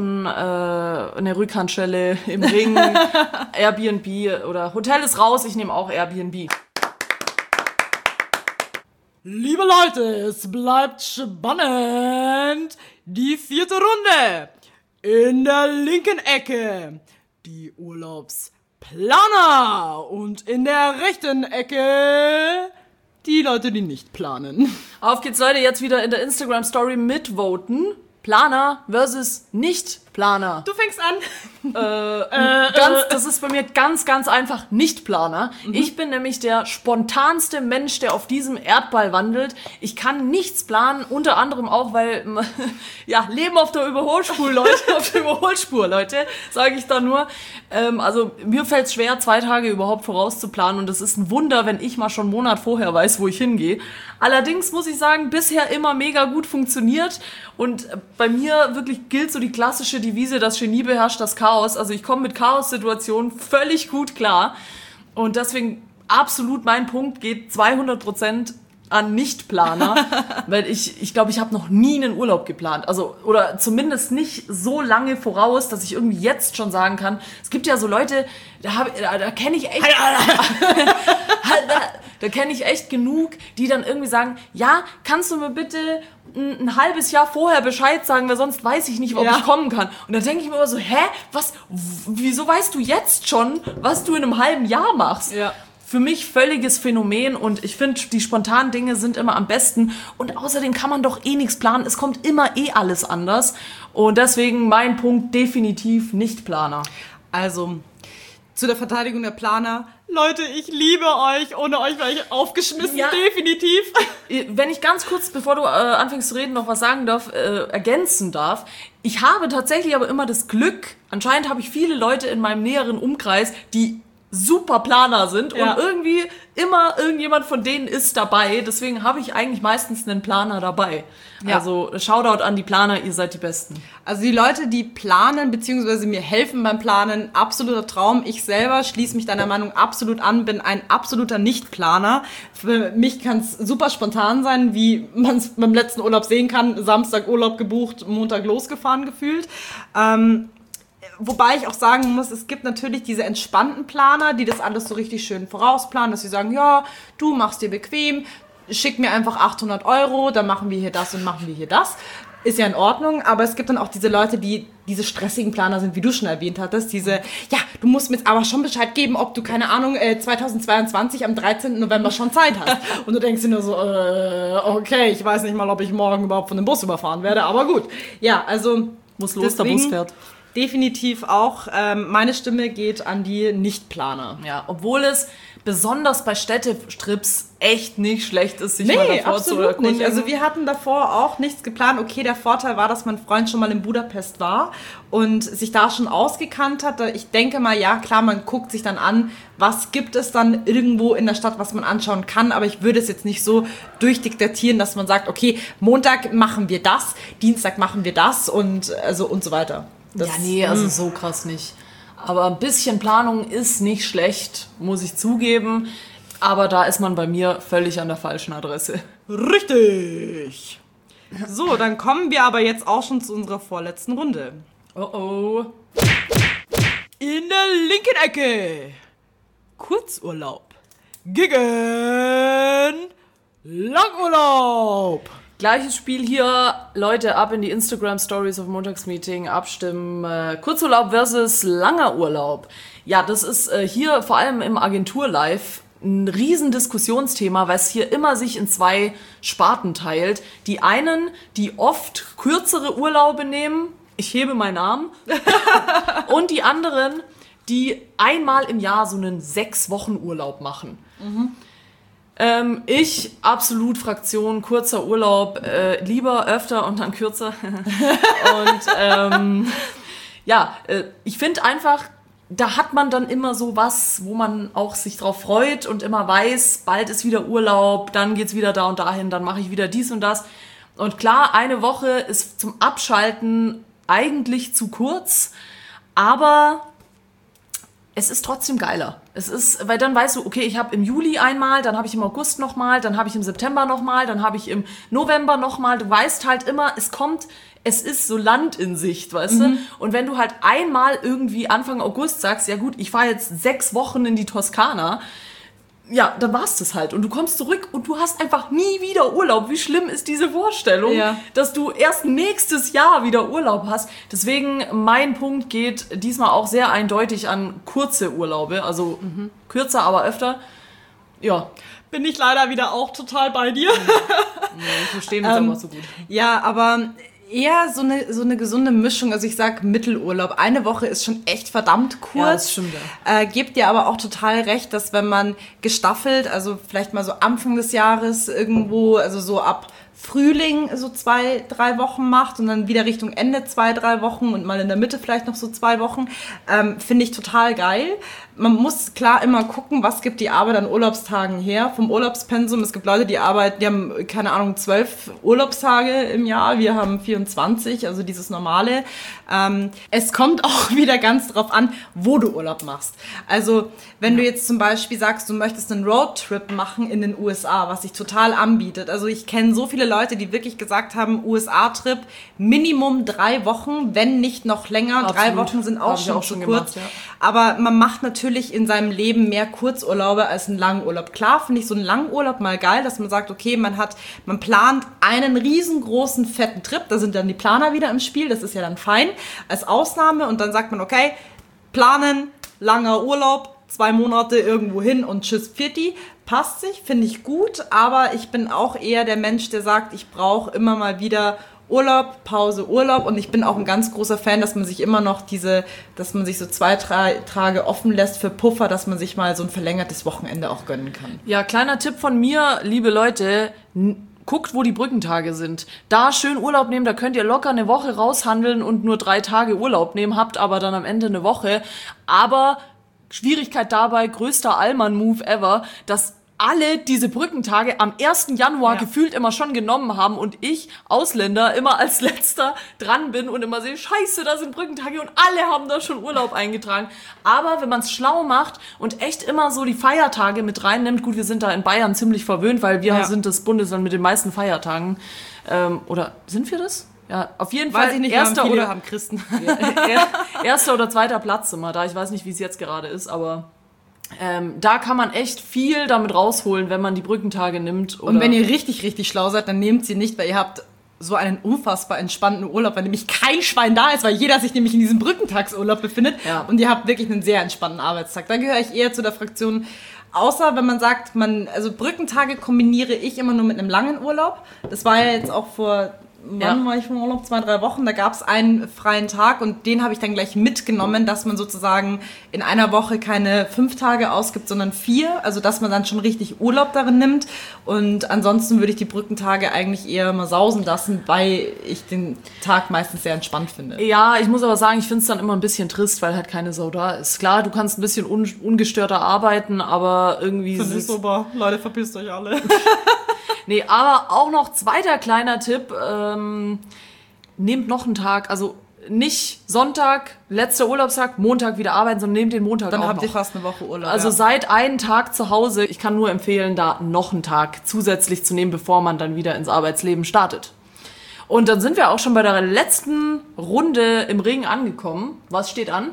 eine Rückhandschelle im Ring. Airbnb oder Hotel ist raus, ich nehme auch Airbnb. Liebe Leute, es bleibt spannend. Die 4. Runde. In der linken Ecke die Urlaubsplaner und in der rechten Ecke die Leute, die nicht planen. Auf geht's, Leute, jetzt wieder in der Instagram-Story mitvoten. Planer versus Nicht-Planer. Du fängst an. Das ist bei mir ganz, ganz einfach Nicht-Planer. Ich bin nämlich der spontanste Mensch, der auf diesem Erdball wandelt. Ich kann nichts planen, unter anderem auch, weil, ja, Leben auf der Überholspur, Leute, sage ich da nur. Also mir fällt es schwer, 2 Tage überhaupt vorauszuplanen und es ist ein Wunder, wenn ich mal schon einen Monat vorher weiß, wo ich hingehe. Allerdings muss ich sagen, bisher immer mega gut funktioniert und bei mir wirklich gilt so die klassische Devise, das Genie beherrscht das Chaos. Also ich komme mit Chaos-Situationen völlig gut klar und deswegen absolut mein Punkt geht 200% an Nichtplaner, weil ich glaube, ich habe noch nie einen Urlaub geplant. Also, oder zumindest nicht so lange voraus, dass ich irgendwie jetzt schon sagen kann. Es gibt ja so Leute, da kenne ich echt... Da kenne ich echt genug, die dann irgendwie sagen, ja, kannst du mir bitte ein halbes Jahr vorher Bescheid sagen, weil sonst weiß ich nicht, ob ich kommen kann. Und dann denke ich mir immer so, wieso weißt du jetzt schon, was du in einem halben Jahr machst? Ja. Für mich völliges Phänomen und ich finde, die spontanen Dinge sind immer am besten und außerdem kann man doch eh nichts planen, es kommt immer alles anders und deswegen mein Punkt definitiv Nichtplaner. Also, zu der Verteidigung der Planer. Leute, ich liebe euch. Ohne euch wäre ich aufgeschmissen, Ja. definitiv. Wenn ich ganz kurz, bevor du anfängst zu reden, noch was sagen darf, ergänzen darf. Ich habe tatsächlich aber immer das Glück, anscheinend habe ich viele Leute in meinem näheren Umkreis, die super Planer sind Ja. und irgendwie immer irgendjemand von denen ist dabei. Deswegen habe ich eigentlich meistens einen Planer dabei. Ja. Also Shoutout an die Planer, ihr seid die Besten. Also die Leute, die planen bzw. mir helfen beim Planen, absoluter Traum. Ich selber schließe mich deiner Meinung absolut an, bin ein absoluter Nichtplaner. Für mich kann es super spontan sein, wie man es beim letzten Urlaub sehen kann. Samstag Urlaub gebucht, Montag losgefahren gefühlt. Wobei ich auch sagen muss, es gibt natürlich diese entspannten Planer, die das alles so richtig schön vorausplanen, dass sie sagen, ja, du machst dir bequem, schick mir einfach 800 €, dann machen wir hier das und machen wir hier das. Ist ja in Ordnung, aber es gibt dann auch diese Leute, die diese stressigen Planer sind, wie du schon erwähnt hattest, ja, du musst mir jetzt aber schon Bescheid geben, ob du, keine Ahnung, 2022 am 13. November schon Zeit hast. Und du denkst dir nur so, okay, ich weiß nicht mal, ob ich morgen überhaupt von dem Bus überfahren werde, aber gut. Ja, also Muss los, der Bus fährt. Definitiv auch, meine Stimme geht an die Nichtplaner. Ja, obwohl es besonders bei Städtetrips echt nicht schlecht ist, sich mal Nee, davor zu absolut nicht. erkundigen. Also wir hatten davor auch nichts geplant. Okay, der Vorteil war, dass mein Freund schon mal in Budapest war und sich da schon ausgekannt hat. Ich denke mal, ja klar, man guckt sich dann an, was gibt es dann irgendwo in der Stadt, was man anschauen kann. Aber ich würde es jetzt nicht so durchdiktieren, dass man sagt, okay, Montag machen wir das, Dienstag machen wir das und so weiter. Das, ja, nee, also so krass nicht. Aber ein bisschen Planung ist nicht schlecht, muss ich zugeben. Aber da ist man bei mir völlig an der falschen Adresse. Richtig. So, dann kommen wir aber jetzt auch schon zu unserer vorletzten Runde. Oh oh. In der linken Ecke Kurzurlaub gegen Langurlaub. Gleiches Spiel hier, Leute, ab in die Instagram-Stories auf Montagsmeeting, abstimmen. Kurzurlaub versus langer Urlaub. Ja, das ist hier vor allem im Agentur-Live ein riesen Diskussionsthema, weil es hier immer sich in zwei Sparten teilt. Die einen, die oft kürzere Urlaube nehmen, ich hebe meinen Arm, und die anderen, die einmal im Jahr so einen 6-Wochen-Urlaub machen. Ich, absolut Fraktion, kurzer Urlaub, lieber öfter und dann kürzer. Und ich finde einfach, da hat man dann immer so was, wo man auch sich drauf freut und immer weiß, bald ist wieder Urlaub, dann geht's wieder da und dahin, dann mache ich wieder dies und das. Und klar, eine Woche ist zum Abschalten eigentlich zu kurz, aber es ist trotzdem geiler. Es ist, weil dann weißt du, okay, ich habe im Juli einmal, dann habe ich im August nochmal, dann habe ich im September nochmal, dann habe ich im November nochmal. Du weißt halt immer, es ist so Land in Sicht, weißt du? Und wenn du halt einmal irgendwie Anfang August sagst, ja gut, ich fahre jetzt 6 Wochen in die Toskana, ja, dann war's das halt. Und du kommst zurück und du hast einfach nie wieder Urlaub. Wie schlimm ist diese Vorstellung, dass du erst nächstes Jahr wieder Urlaub hast? Deswegen, mein Punkt geht diesmal auch sehr eindeutig an kurze Urlaube. Also kürzer, aber öfter. Ja. Bin ich leider wieder auch total bei dir. Wir verstehen uns einfach so gut. Ja, aber eher so eine gesunde Mischung. Also ich sag Mittelurlaub. Eine Woche ist schon echt verdammt kurz. Ja, das stimmt, Gebt dir aber auch total recht, dass wenn man gestaffelt, also vielleicht mal so Anfang des Jahres irgendwo, also so ab Frühling so 2-3 Wochen macht und dann wieder Richtung Ende 2-3 Wochen und mal in der Mitte vielleicht noch so 2 Wochen, finde ich total geil. Man muss klar immer gucken, was gibt die Arbeit an Urlaubstagen her vom Urlaubspensum. Es gibt Leute, die haben, keine Ahnung, 12 Urlaubstage im Jahr. Wir haben 24, also dieses normale. Es kommt auch wieder ganz drauf an, wo du Urlaub machst. Also, wenn du jetzt zum Beispiel sagst, du möchtest einen Roadtrip machen in den USA, was sich total anbietet. Also, ich kenne so viele Leute, die wirklich gesagt haben, USA-Trip, Minimum 3 Wochen, wenn nicht noch länger. Absolut. 3 Wochen sind auch schon zu kurz. Gemacht, ja. Aber man macht natürlich in seinem Leben mehr Kurzurlaube als einen langen Urlaub. Klar finde ich so einen langen Urlaub mal geil, dass man sagt, okay, man plant einen riesengroßen, fetten Trip, da sind dann die Planer wieder im Spiel, das ist ja dann fein, als Ausnahme, und dann sagt man, okay, planen, langer Urlaub, 2 Monate irgendwo hin und tschüss, Pfitti, passt sich, finde ich gut, aber ich bin auch eher der Mensch, der sagt, ich brauche immer mal wieder Urlaub, Pause, Urlaub, und ich bin auch ein ganz großer Fan, dass man sich immer noch dass man sich so 2-3 Tage offen lässt für Puffer, dass man sich mal so ein verlängertes Wochenende auch gönnen kann. Ja, kleiner Tipp von mir, liebe Leute, guckt, wo die Brückentage sind. Da schön Urlaub nehmen, da könnt ihr locker eine Woche raushandeln und nur 3 Tage Urlaub nehmen, habt aber dann am Ende eine Woche. Aber Schwierigkeit dabei, größter Allmann-Move ever, dass alle diese Brückentage am 1. Januar gefühlt immer schon genommen haben und ich, Ausländer, immer als Letzter dran bin und immer sehe, scheiße, da sind Brückentage und alle haben da schon Urlaub eingetragen. Aber wenn man es schlau macht und echt immer so die Feiertage mit reinnimmt, gut, wir sind da in Bayern ziemlich verwöhnt, weil wir sind das Bundesland mit den meisten Feiertagen. Oder sind wir das? Ja, auf jeden Fall. Weiß ich nicht, erster viele oder haben Christen. erster oder zweiter Platz immer da. Ich weiß nicht, wie es jetzt gerade ist, aber da kann man echt viel damit rausholen, wenn man die Brückentage nimmt. Oder Und wenn ihr richtig, richtig schlau seid, dann nehmt sie nicht, weil ihr habt so einen unfassbar entspannten Urlaub, weil nämlich kein Schwein da ist, weil jeder sich nämlich in diesem Brückentagsurlaub befindet. Ja. Und ihr habt wirklich einen sehr entspannten Arbeitstag. Da gehöre ich eher zu der Fraktion, außer wenn man sagt, also Brückentage kombiniere ich immer nur mit einem langen Urlaub. Das war ja jetzt auch wann war ich vom Urlaub? 2-3 Wochen. Da gab es einen freien Tag und den habe ich dann gleich mitgenommen, dass man sozusagen in einer Woche keine 5 Tage ausgibt, sondern 4. Also dass man dann schon richtig Urlaub darin nimmt. Und ansonsten würde ich die Brückentage eigentlich eher mal sausen lassen, weil ich den Tag meistens sehr entspannt finde. Ja, ich muss aber sagen, ich finde es dann immer ein bisschen trist, weil halt keine Sau da ist. Klar, du kannst ein bisschen ungestörter arbeiten, aber irgendwie... Das ist super. Leute, verpisst euch alle. Nee, aber auch noch zweiter kleiner Tipp, nehmt noch einen Tag, also nicht Sonntag, letzter Urlaubstag, Montag wieder arbeiten, sondern nehmt den Montag dann auch noch. Dann habt ihr fast eine Woche Urlaub. Also seid einen Tag zu Hause. Ich kann nur empfehlen, da noch einen Tag zusätzlich zu nehmen, bevor man dann wieder ins Arbeitsleben startet. Und dann sind wir auch schon bei der letzten Runde im Ring angekommen. Was steht an?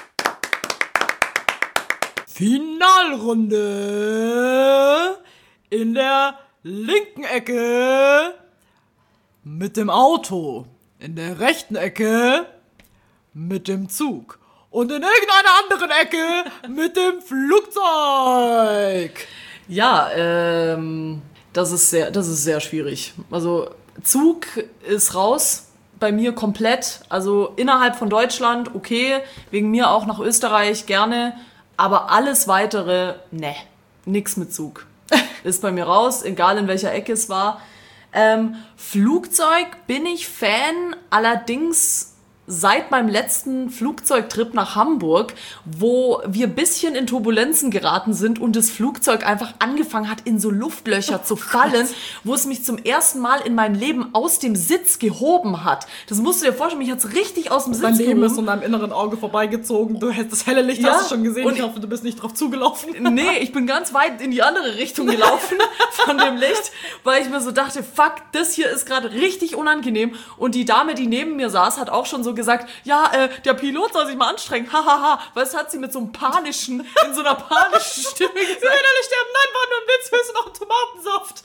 Finalrunde in der linken Ecke mit dem Auto, in der rechten Ecke mit dem Zug und in irgendeiner anderen Ecke mit dem Flugzeug. Ja, das ist sehr schwierig. Also Zug ist raus, bei mir komplett. Also innerhalb von Deutschland, okay, wegen mir auch nach Österreich gerne, aber alles weitere, ne, nix mit Zug. Ist bei mir raus, egal in welcher Ecke es war. Flugzeug bin ich Fan, allerdings seit meinem letzten Flugzeugtrip nach Hamburg, wo wir ein bisschen in Turbulenzen geraten sind und das Flugzeug einfach angefangen hat, in so Luftlöcher zu fallen, wo es mich zum ersten Mal in meinem Leben aus dem Sitz gehoben hat. Das musst du dir vorstellen, mich hat es richtig aus dem Sitz gehoben. Dein Leben ist gehoben. an deinem inneren Auge vorbeigezogen. Du hättest das helle Licht, hast du schon gesehen. Und ich hoffe, du bist nicht drauf zugelaufen. Nee, ich bin ganz weit in die andere Richtung gelaufen von dem Licht, weil ich mir so dachte, fuck, das hier ist gerade richtig unangenehm. Und die Dame, die neben mir saß, hat auch schon so gesagt, ja, der Pilot soll sich mal anstrengen, hahaha, weil es hat sie mit so einem in so einer panischen Stimme gesagt. Sie werden alle sterben, nein, war nur ein Witz, willst du noch Tomatensaft?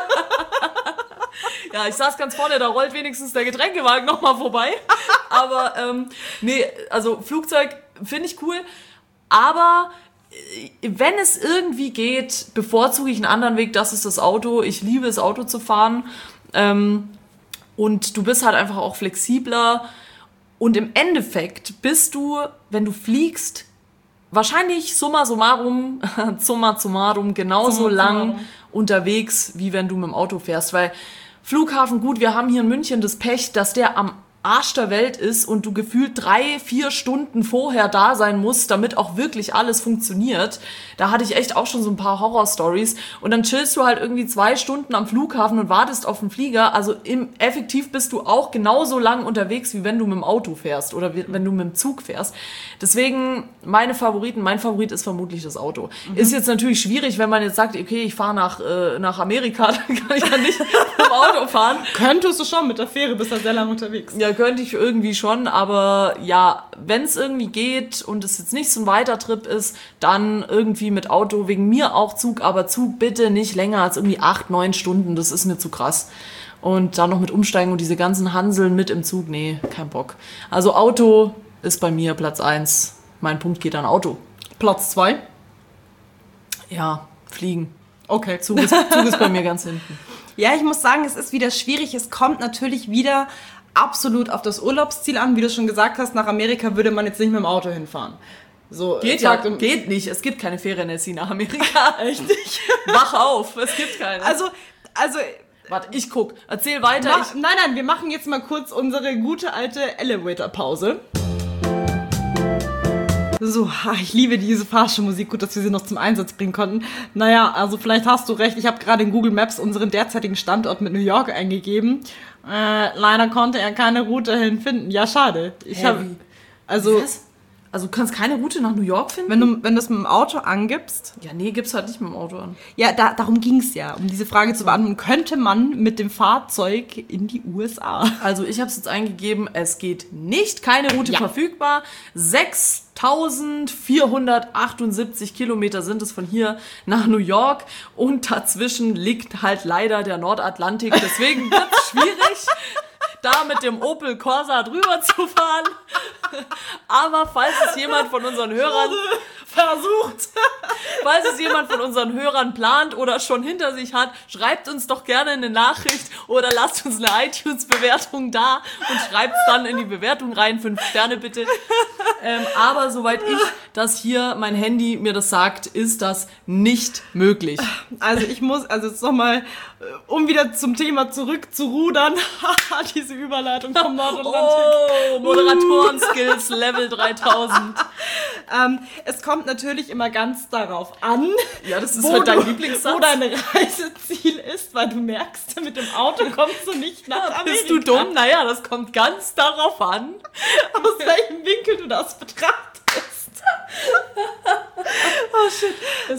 Ja, ich saß ganz vorne, da rollt wenigstens der Getränkewagen nochmal vorbei. Aber, nee, also Flugzeug finde ich cool, aber wenn es irgendwie geht, bevorzuge ich einen anderen Weg, das ist das Auto. Ich liebe es, Auto zu fahren. Und du bist halt einfach auch flexibler. Und im Endeffekt bist du, wenn du fliegst, wahrscheinlich summa summarum genauso lang unterwegs, wie wenn du mit dem Auto fährst. Weil Flughafen, gut, wir haben hier in München das Pech, dass der am Arsch der Welt ist und du gefühlt 3-4 Stunden vorher da sein musst, damit auch wirklich alles funktioniert. Da hatte ich echt auch schon so ein paar Horror-Stories. Und dann chillst du halt irgendwie 2 Stunden am Flughafen und wartest auf den Flieger. Also effektiv bist du auch genauso lang unterwegs, wie wenn du mit dem Auto fährst oder wenn du mit dem Zug fährst. Deswegen mein Favorit ist vermutlich das Auto. Ist jetzt natürlich schwierig, wenn man jetzt sagt, okay, ich fahre nach Amerika, dann kann ich ja nicht mit dem Auto fahren. Könntest du schon mit der Fähre, bist da sehr lang unterwegs. Ja, könnte ich irgendwie schon, aber ja, wenn es irgendwie geht und es jetzt nicht so ein weiter Trip ist, dann irgendwie mit Auto, wegen mir auch Zug, aber Zug bitte nicht länger als irgendwie 8-9 Stunden, das ist mir zu krass. Und dann noch mit Umsteigen und diese ganzen Hanseln mit im Zug, nee, kein Bock. Also Auto ist bei mir Platz 1, mein Punkt geht an Auto. Platz 2? Ja, fliegen. Okay. Zug ist bei mir ganz hinten. Ja, ich muss sagen, es ist wieder schwierig. Es kommt natürlich wieder absolut auf das Urlaubsziel an. Wie du schon gesagt hast, nach Amerika würde man jetzt nicht mit dem Auto hinfahren. So, Geht nicht. Es gibt keine Fähre, Nessie, nach Amerika. Echt nicht? Wach auf, es gibt keine. Also, warte, ich guck. Erzähl weiter. Nein, wir machen jetzt mal kurz unsere gute alte Elevator-Pause. So, ich liebe diese Fahrstuhlmusik. Gut, dass wir sie noch zum Einsatz bringen konnten. Naja, also vielleicht hast du recht. Ich habe gerade in Google Maps unseren derzeitigen Standort mit New York eingegeben. Leider konnte er keine Route hin finden. Ja, schade. Was? Also du kannst keine Route nach New York finden? Wenn du es mit dem Auto angibst. Ja, nee, gibt's halt nicht mit dem Auto an. Ja, darum ging's ja, um diese Frage zu beantworten. Könnte man mit dem Fahrzeug in die USA? Also ich habe es jetzt eingegeben, es geht nicht, keine Route verfügbar. 6.478 Kilometer sind es von hier nach New York und dazwischen liegt halt leider der Nordatlantik. Deswegen wird's schwierig, da mit dem Opel Corsa drüber zu fahren. Aber falls es jemand von unseren Hörern plant oder schon hinter sich hat, schreibt uns doch gerne eine Nachricht oder lasst uns eine iTunes-Bewertung da und schreibt es dann in die Bewertung rein, 5 Sterne bitte. Aber soweit das hier mein Handy mir das sagt, ist das nicht möglich. Also jetzt nochmal, um wieder zum Thema zurückzurudern, diese Überleitung vom Nordatlantik. Oh, Moderatoren-Skills Level 3000. Es kommt natürlich immer ganz darauf an, ja, das ist halt dein Lieblingssatz, wo dein Reiseziel ist, weil du merkst, mit dem Auto kommst du nicht nach Amerika. Bist du dumm? Naja, das kommt ganz darauf an, aus welchem Winkel du das betrachtest. Oh shit.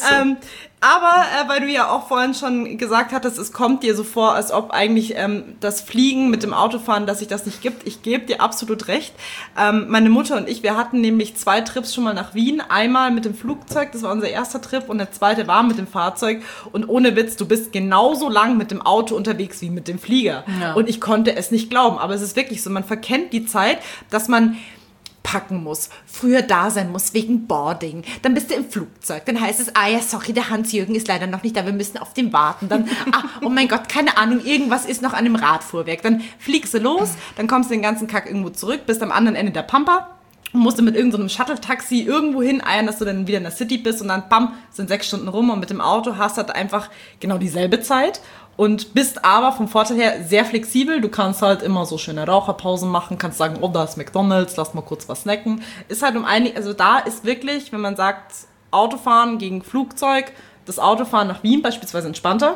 Aber weil du ja auch vorhin schon gesagt hattest, es kommt dir so vor, als ob eigentlich das Fliegen mit dem Autofahren, dass sich das nicht gibt. Ich gebe dir absolut recht. Meine Mutter und ich, wir hatten nämlich 2 Trips schon mal nach Wien. Einmal mit dem Flugzeug, das war unser erster Trip, und der zweite war mit dem Fahrzeug. Und ohne Witz, du bist genauso lang mit dem Auto unterwegs wie mit dem Flieger. Ja. Und ich konnte es nicht glauben. Aber es ist wirklich so, man verkennt die Zeit, dass man packen muss, früher da sein muss wegen Boarding, dann bist du im Flugzeug, dann heißt es, ja, sorry, der Hans-Jürgen ist leider noch nicht da, wir müssen auf den warten, dann, oh mein Gott, keine Ahnung, irgendwas ist noch an dem Radfuhrwerk, dann fliegst du los, dann kommst du den ganzen Kack irgendwo zurück, bist am anderen Ende der Pampa und musst du mit irgendeinem Shuttle-Taxi irgendwo hineiern, dass du dann wieder in der City bist und dann, bam, sind 6 Stunden rum und mit dem Auto hast du halt einfach genau dieselbe Zeit. Und bist aber vom Vorteil her sehr flexibel. Du kannst halt immer so schöne Raucherpausen machen, kannst sagen, oh, da ist McDonald's, lass mal kurz was snacken. Ist halt also da ist wirklich, wenn man sagt, Autofahren gegen Flugzeug, das Autofahren nach Wien beispielsweise entspannter.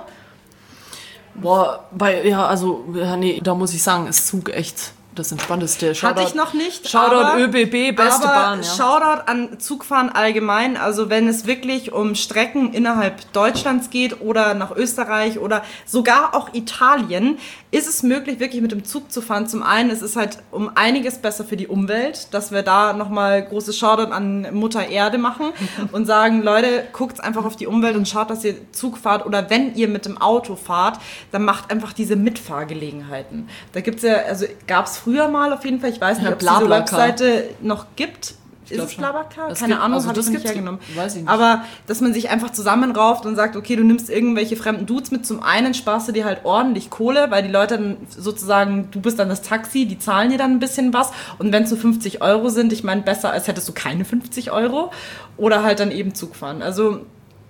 Boah, da muss ich sagen, ist Zug echt das Entspannteste. Hatte ich noch nicht. Shoutout ÖBB, beste Bahn. Ja. Shoutout an Zugfahren allgemein. Also wenn es wirklich um Strecken innerhalb Deutschlands geht oder nach Österreich oder sogar auch Italien, ist es möglich, wirklich mit dem Zug zu fahren. Zum einen ist es halt um einiges besser für die Umwelt, dass wir da nochmal großes Shoutout an Mutter Erde machen und sagen, Leute, guckt einfach auf die Umwelt und schaut, dass ihr Zug fahrt, oder wenn ihr mit dem Auto fahrt, dann macht einfach diese Mitfahrgelegenheiten. Da gibt's ja, also gab's früher mal auf jeden Fall, ich weiß nicht, ob es diese Webseite noch gibt. Ist es BlaBlaCar? Keine Ahnung, habe ich nicht hergenommen. Weiß ich nicht. Aber, dass man sich einfach zusammenrauft und sagt, okay, du nimmst irgendwelche fremden Dudes mit. Zum einen sparst du dir halt ordentlich Kohle, weil die Leute dann sozusagen, du bist dann das Taxi, die zahlen dir dann ein bisschen was. Und wenn es so 50 € sind, ich meine, besser als hättest du keine 50 €. Oder halt dann eben Zug fahren. Also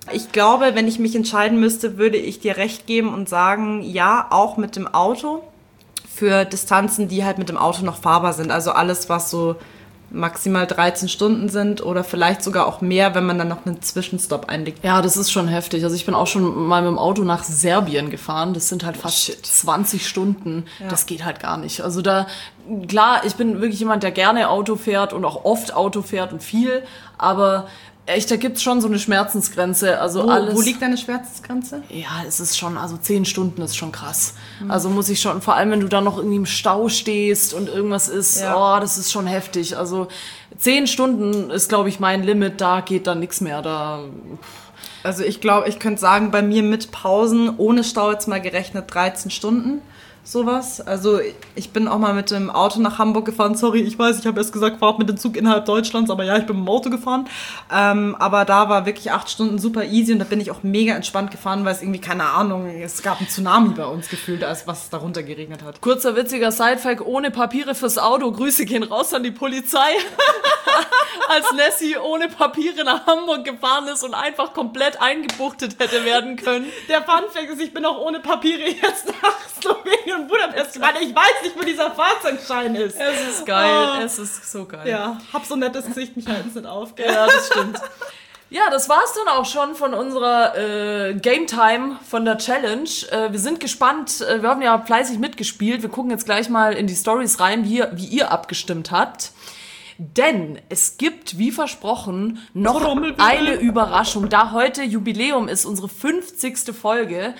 Ich glaube, wenn ich mich entscheiden müsste, würde ich dir recht geben und sagen, ja, auch mit dem Auto. Für Distanzen, die halt mit dem Auto noch fahrbar sind. Also alles, was so maximal 13 Stunden sind oder vielleicht sogar auch mehr, wenn man dann noch einen Zwischenstopp einlegt. Ja, das ist schon heftig. Also ich bin auch schon mal mit dem Auto nach Serbien gefahren. Das sind halt fast 20 Stunden. Ja. Das geht halt gar nicht. Also da, klar, ich bin wirklich jemand, der gerne Auto fährt und auch oft Auto fährt und viel, aber echt, da gibt's schon so eine Schmerzensgrenze. Also Wo liegt deine Schmerzensgrenze? Ja, es ist schon, also 10 Stunden ist schon krass. Also muss ich schon, vor allem wenn du dann noch irgendwie im Stau stehst und irgendwas ist, das ist schon heftig. Also 10 Stunden ist, glaube ich, mein Limit, da geht dann nichts mehr. Also ich glaube, ich könnte sagen, bei mir mit Pausen, ohne Stau jetzt mal gerechnet 13 Stunden. Sowas. Also ich bin auch mal mit dem Auto nach Hamburg gefahren. Sorry, ich weiß, ich habe erst gesagt, fahrt mit dem Zug innerhalb Deutschlands, aber ja, ich bin mit dem Auto gefahren. Aber da war wirklich 8 Stunden super easy und da bin ich auch mega entspannt gefahren, weil es irgendwie, keine Ahnung, es gab einen Tsunami bei uns gefühlt, als was darunter geregnet hat. Kurzer witziger Sidefact, ohne Papiere fürs Auto. Grüße gehen raus an die Polizei. Als Nessie ohne Papiere nach Hamburg gefahren ist und einfach komplett eingebuchtet hätte werden können. Der Funfact ist, ich bin auch ohne Papiere jetzt nach Slowenien und Budapest, weil ich weiß nicht, wo dieser Fahrzeugschein ist. Es ist geil, es ist so geil. Ja, hab so ein nettes Gesicht, mich halten es nicht auf. Gell? Ja, das stimmt. Ja, das war's dann auch schon von unserer Game Time von der Challenge. Wir sind gespannt, wir haben ja fleißig mitgespielt. Wir gucken jetzt gleich mal in die Stories rein, wie ihr abgestimmt habt. Denn es gibt, wie versprochen, noch eine Überraschung. Da heute Jubiläum ist, unsere 50. Folge,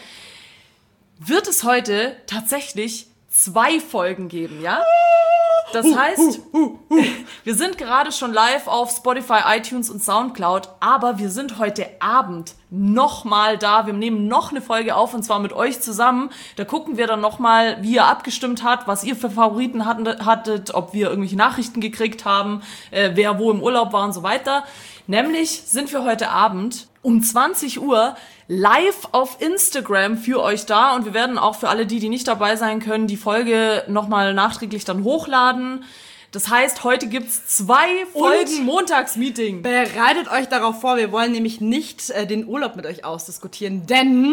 wird es heute tatsächlich 2 Folgen geben, ja? Das heißt, wir sind gerade schon live auf Spotify, iTunes und Soundcloud, aber wir sind heute Abend nochmal da. Wir nehmen noch eine Folge auf und zwar mit euch zusammen. Da gucken wir dann nochmal, wie ihr abgestimmt habt, was ihr für Favoriten hattet, ob wir irgendwelche Nachrichten gekriegt haben, wer wo im Urlaub war und so weiter. Nämlich sind wir heute Abend um 20 Uhr live auf Instagram für euch da und wir werden auch für alle die nicht dabei sein können, die Folge nochmal nachträglich dann hochladen. Das heißt, heute gibt's 2 Folgen Montagsmeeting. Bereitet euch darauf vor, wir wollen nämlich nicht den Urlaub mit euch ausdiskutieren, denn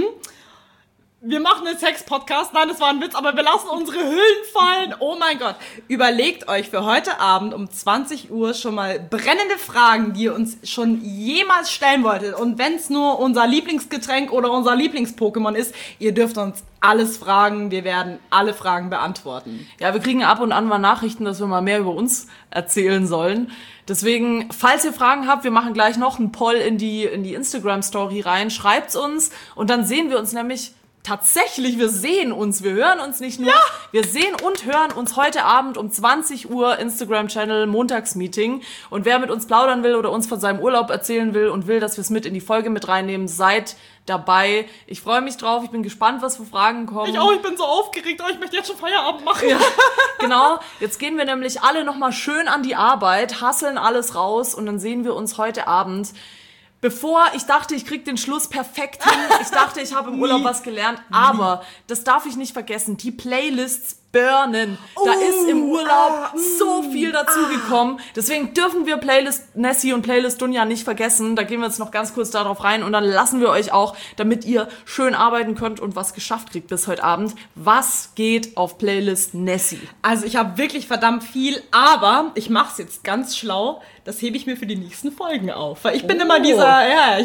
wir machen einen Sex-Podcast. Nein, das war ein Witz, aber wir lassen unsere Hüllen fallen. Oh mein Gott. Überlegt euch für heute Abend um 20 Uhr schon mal brennende Fragen, die ihr uns schon jemals stellen wolltet. Und wenn es nur unser Lieblingsgetränk oder unser Lieblings-Pokémon ist, ihr dürft uns alles fragen. Wir werden alle Fragen beantworten. Ja, wir kriegen ab und an mal Nachrichten, dass wir mal mehr über uns erzählen sollen. Deswegen, falls ihr Fragen habt, wir machen gleich noch einen Poll in die Instagram-Story rein. Schreibt's uns und dann sehen wir uns nämlich tatsächlich, wir sehen uns, wir hören uns nicht nur, wir sehen und hören uns heute Abend um 20 Uhr Instagram-Channel Montagsmeeting und wer mit uns plaudern will oder uns von seinem Urlaub erzählen will und will, dass wir es mit in die Folge mit reinnehmen, seid dabei. Ich freue mich drauf, ich bin gespannt, was für Fragen kommen. Ich auch, ich bin so aufgeregt, ich möchte jetzt schon Feierabend machen. Ja, genau, jetzt gehen wir nämlich alle nochmal schön an die Arbeit, hasseln alles raus und dann sehen wir uns heute Abend. Bevor ich dachte, ich krieg den Schluss perfekt hin, ich dachte, ich habe im Urlaub was gelernt, aber das darf ich nicht vergessen, die Playlists burnen. Da ist im Urlaub so viel dazugekommen. Deswegen dürfen wir Playlist Nessie und Playlist Dunja nicht vergessen. Da gehen wir jetzt noch ganz kurz darauf rein und dann lassen wir euch auch, damit ihr schön arbeiten könnt und was geschafft kriegt bis heute Abend. Was geht auf Playlist Nessie? Also ich habe wirklich verdammt viel, aber ich mache es jetzt ganz schlau. Das hebe ich mir für die nächsten Folgen auf. Weil ich bin immer dieser,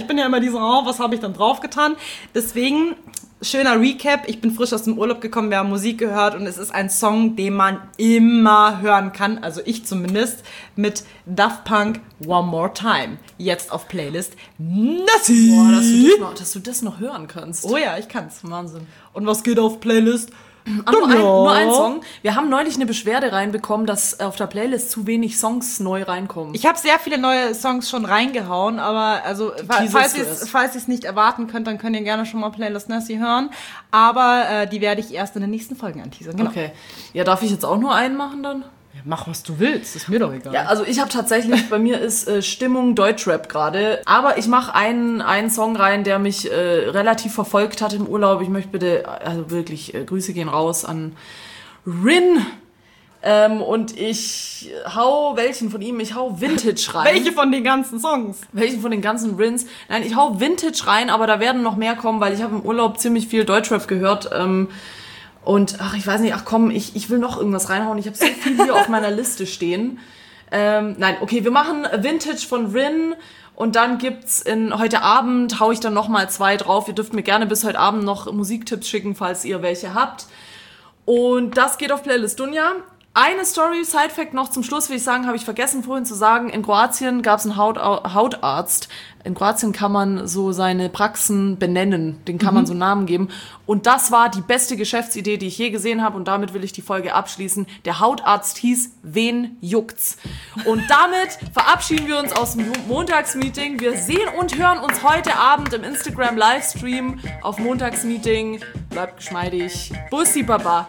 was habe ich dann draufgetan? Deswegen, schöner Recap. Ich bin frisch aus dem Urlaub gekommen, wir haben Musik gehört und es ist ein Song, den man immer hören kann, also ich zumindest, mit Daft Punk One More Time. Jetzt auf Playlist Nessie. Boah, dass du das noch hören kannst. Oh ja, ich kann's. Wahnsinn. Und was geht auf Playlist? Nur ein Song. Wir haben neulich eine Beschwerde reinbekommen, dass auf der Playlist zu wenig Songs neu reinkommen. Ich habe sehr viele neue Songs schon reingehauen, aber also falls ihr es nicht erwarten könnt, dann könnt ihr gerne schon mal Playlist Nessie hören. Aber die werde ich erst in den nächsten Folgen anteasern. Genau. Okay. Ja, darf ich jetzt auch nur einen machen dann? Ja, mach, was du willst. Ist mir doch egal. Ja, also ich habe tatsächlich, bei mir ist Stimmung Deutschrap gerade. Aber ich mache einen Song rein, der mich relativ verfolgt hat im Urlaub. Ich möchte bitte, also wirklich, Grüße gehen raus an Rin Und ich hau welchen von ihm? Ich hau Vintage rein. Welche von den ganzen Songs? Welchen von den ganzen Rins? Nein, ich hau Vintage rein, aber da werden noch mehr kommen, weil ich habe im Urlaub ziemlich viel Deutschrap gehört. Und ich weiß nicht, ich will noch irgendwas reinhauen. Ich habe so viel hier auf meiner Liste stehen. Nein, okay, wir machen Vintage von Rin. Und dann gibt's heute Abend, hau ich dann nochmal 2 drauf. Ihr dürft mir gerne bis heute Abend noch Musiktipps schicken, falls ihr welche habt. Und das geht auf Playlist Dunja. Eine Story, Side-Fact noch zum Schluss, will ich sagen, habe ich vergessen vorhin zu sagen. In Kroatien gab es einen Hautarzt. In Kroatien kann man so seine Praxen benennen. Den kann man so Namen geben. Und das war die beste Geschäftsidee, die ich je gesehen habe. Und damit will ich die Folge abschließen. Der Hautarzt hieß Wen juckt's? Und damit verabschieden wir uns aus dem Montagsmeeting. Wir sehen und hören uns heute Abend im Instagram-Livestream auf Montagsmeeting. Bleibt geschmeidig. Bussi Baba.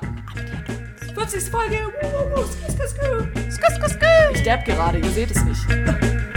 50. Folge. Ich dab gerade, ihr seht es nicht.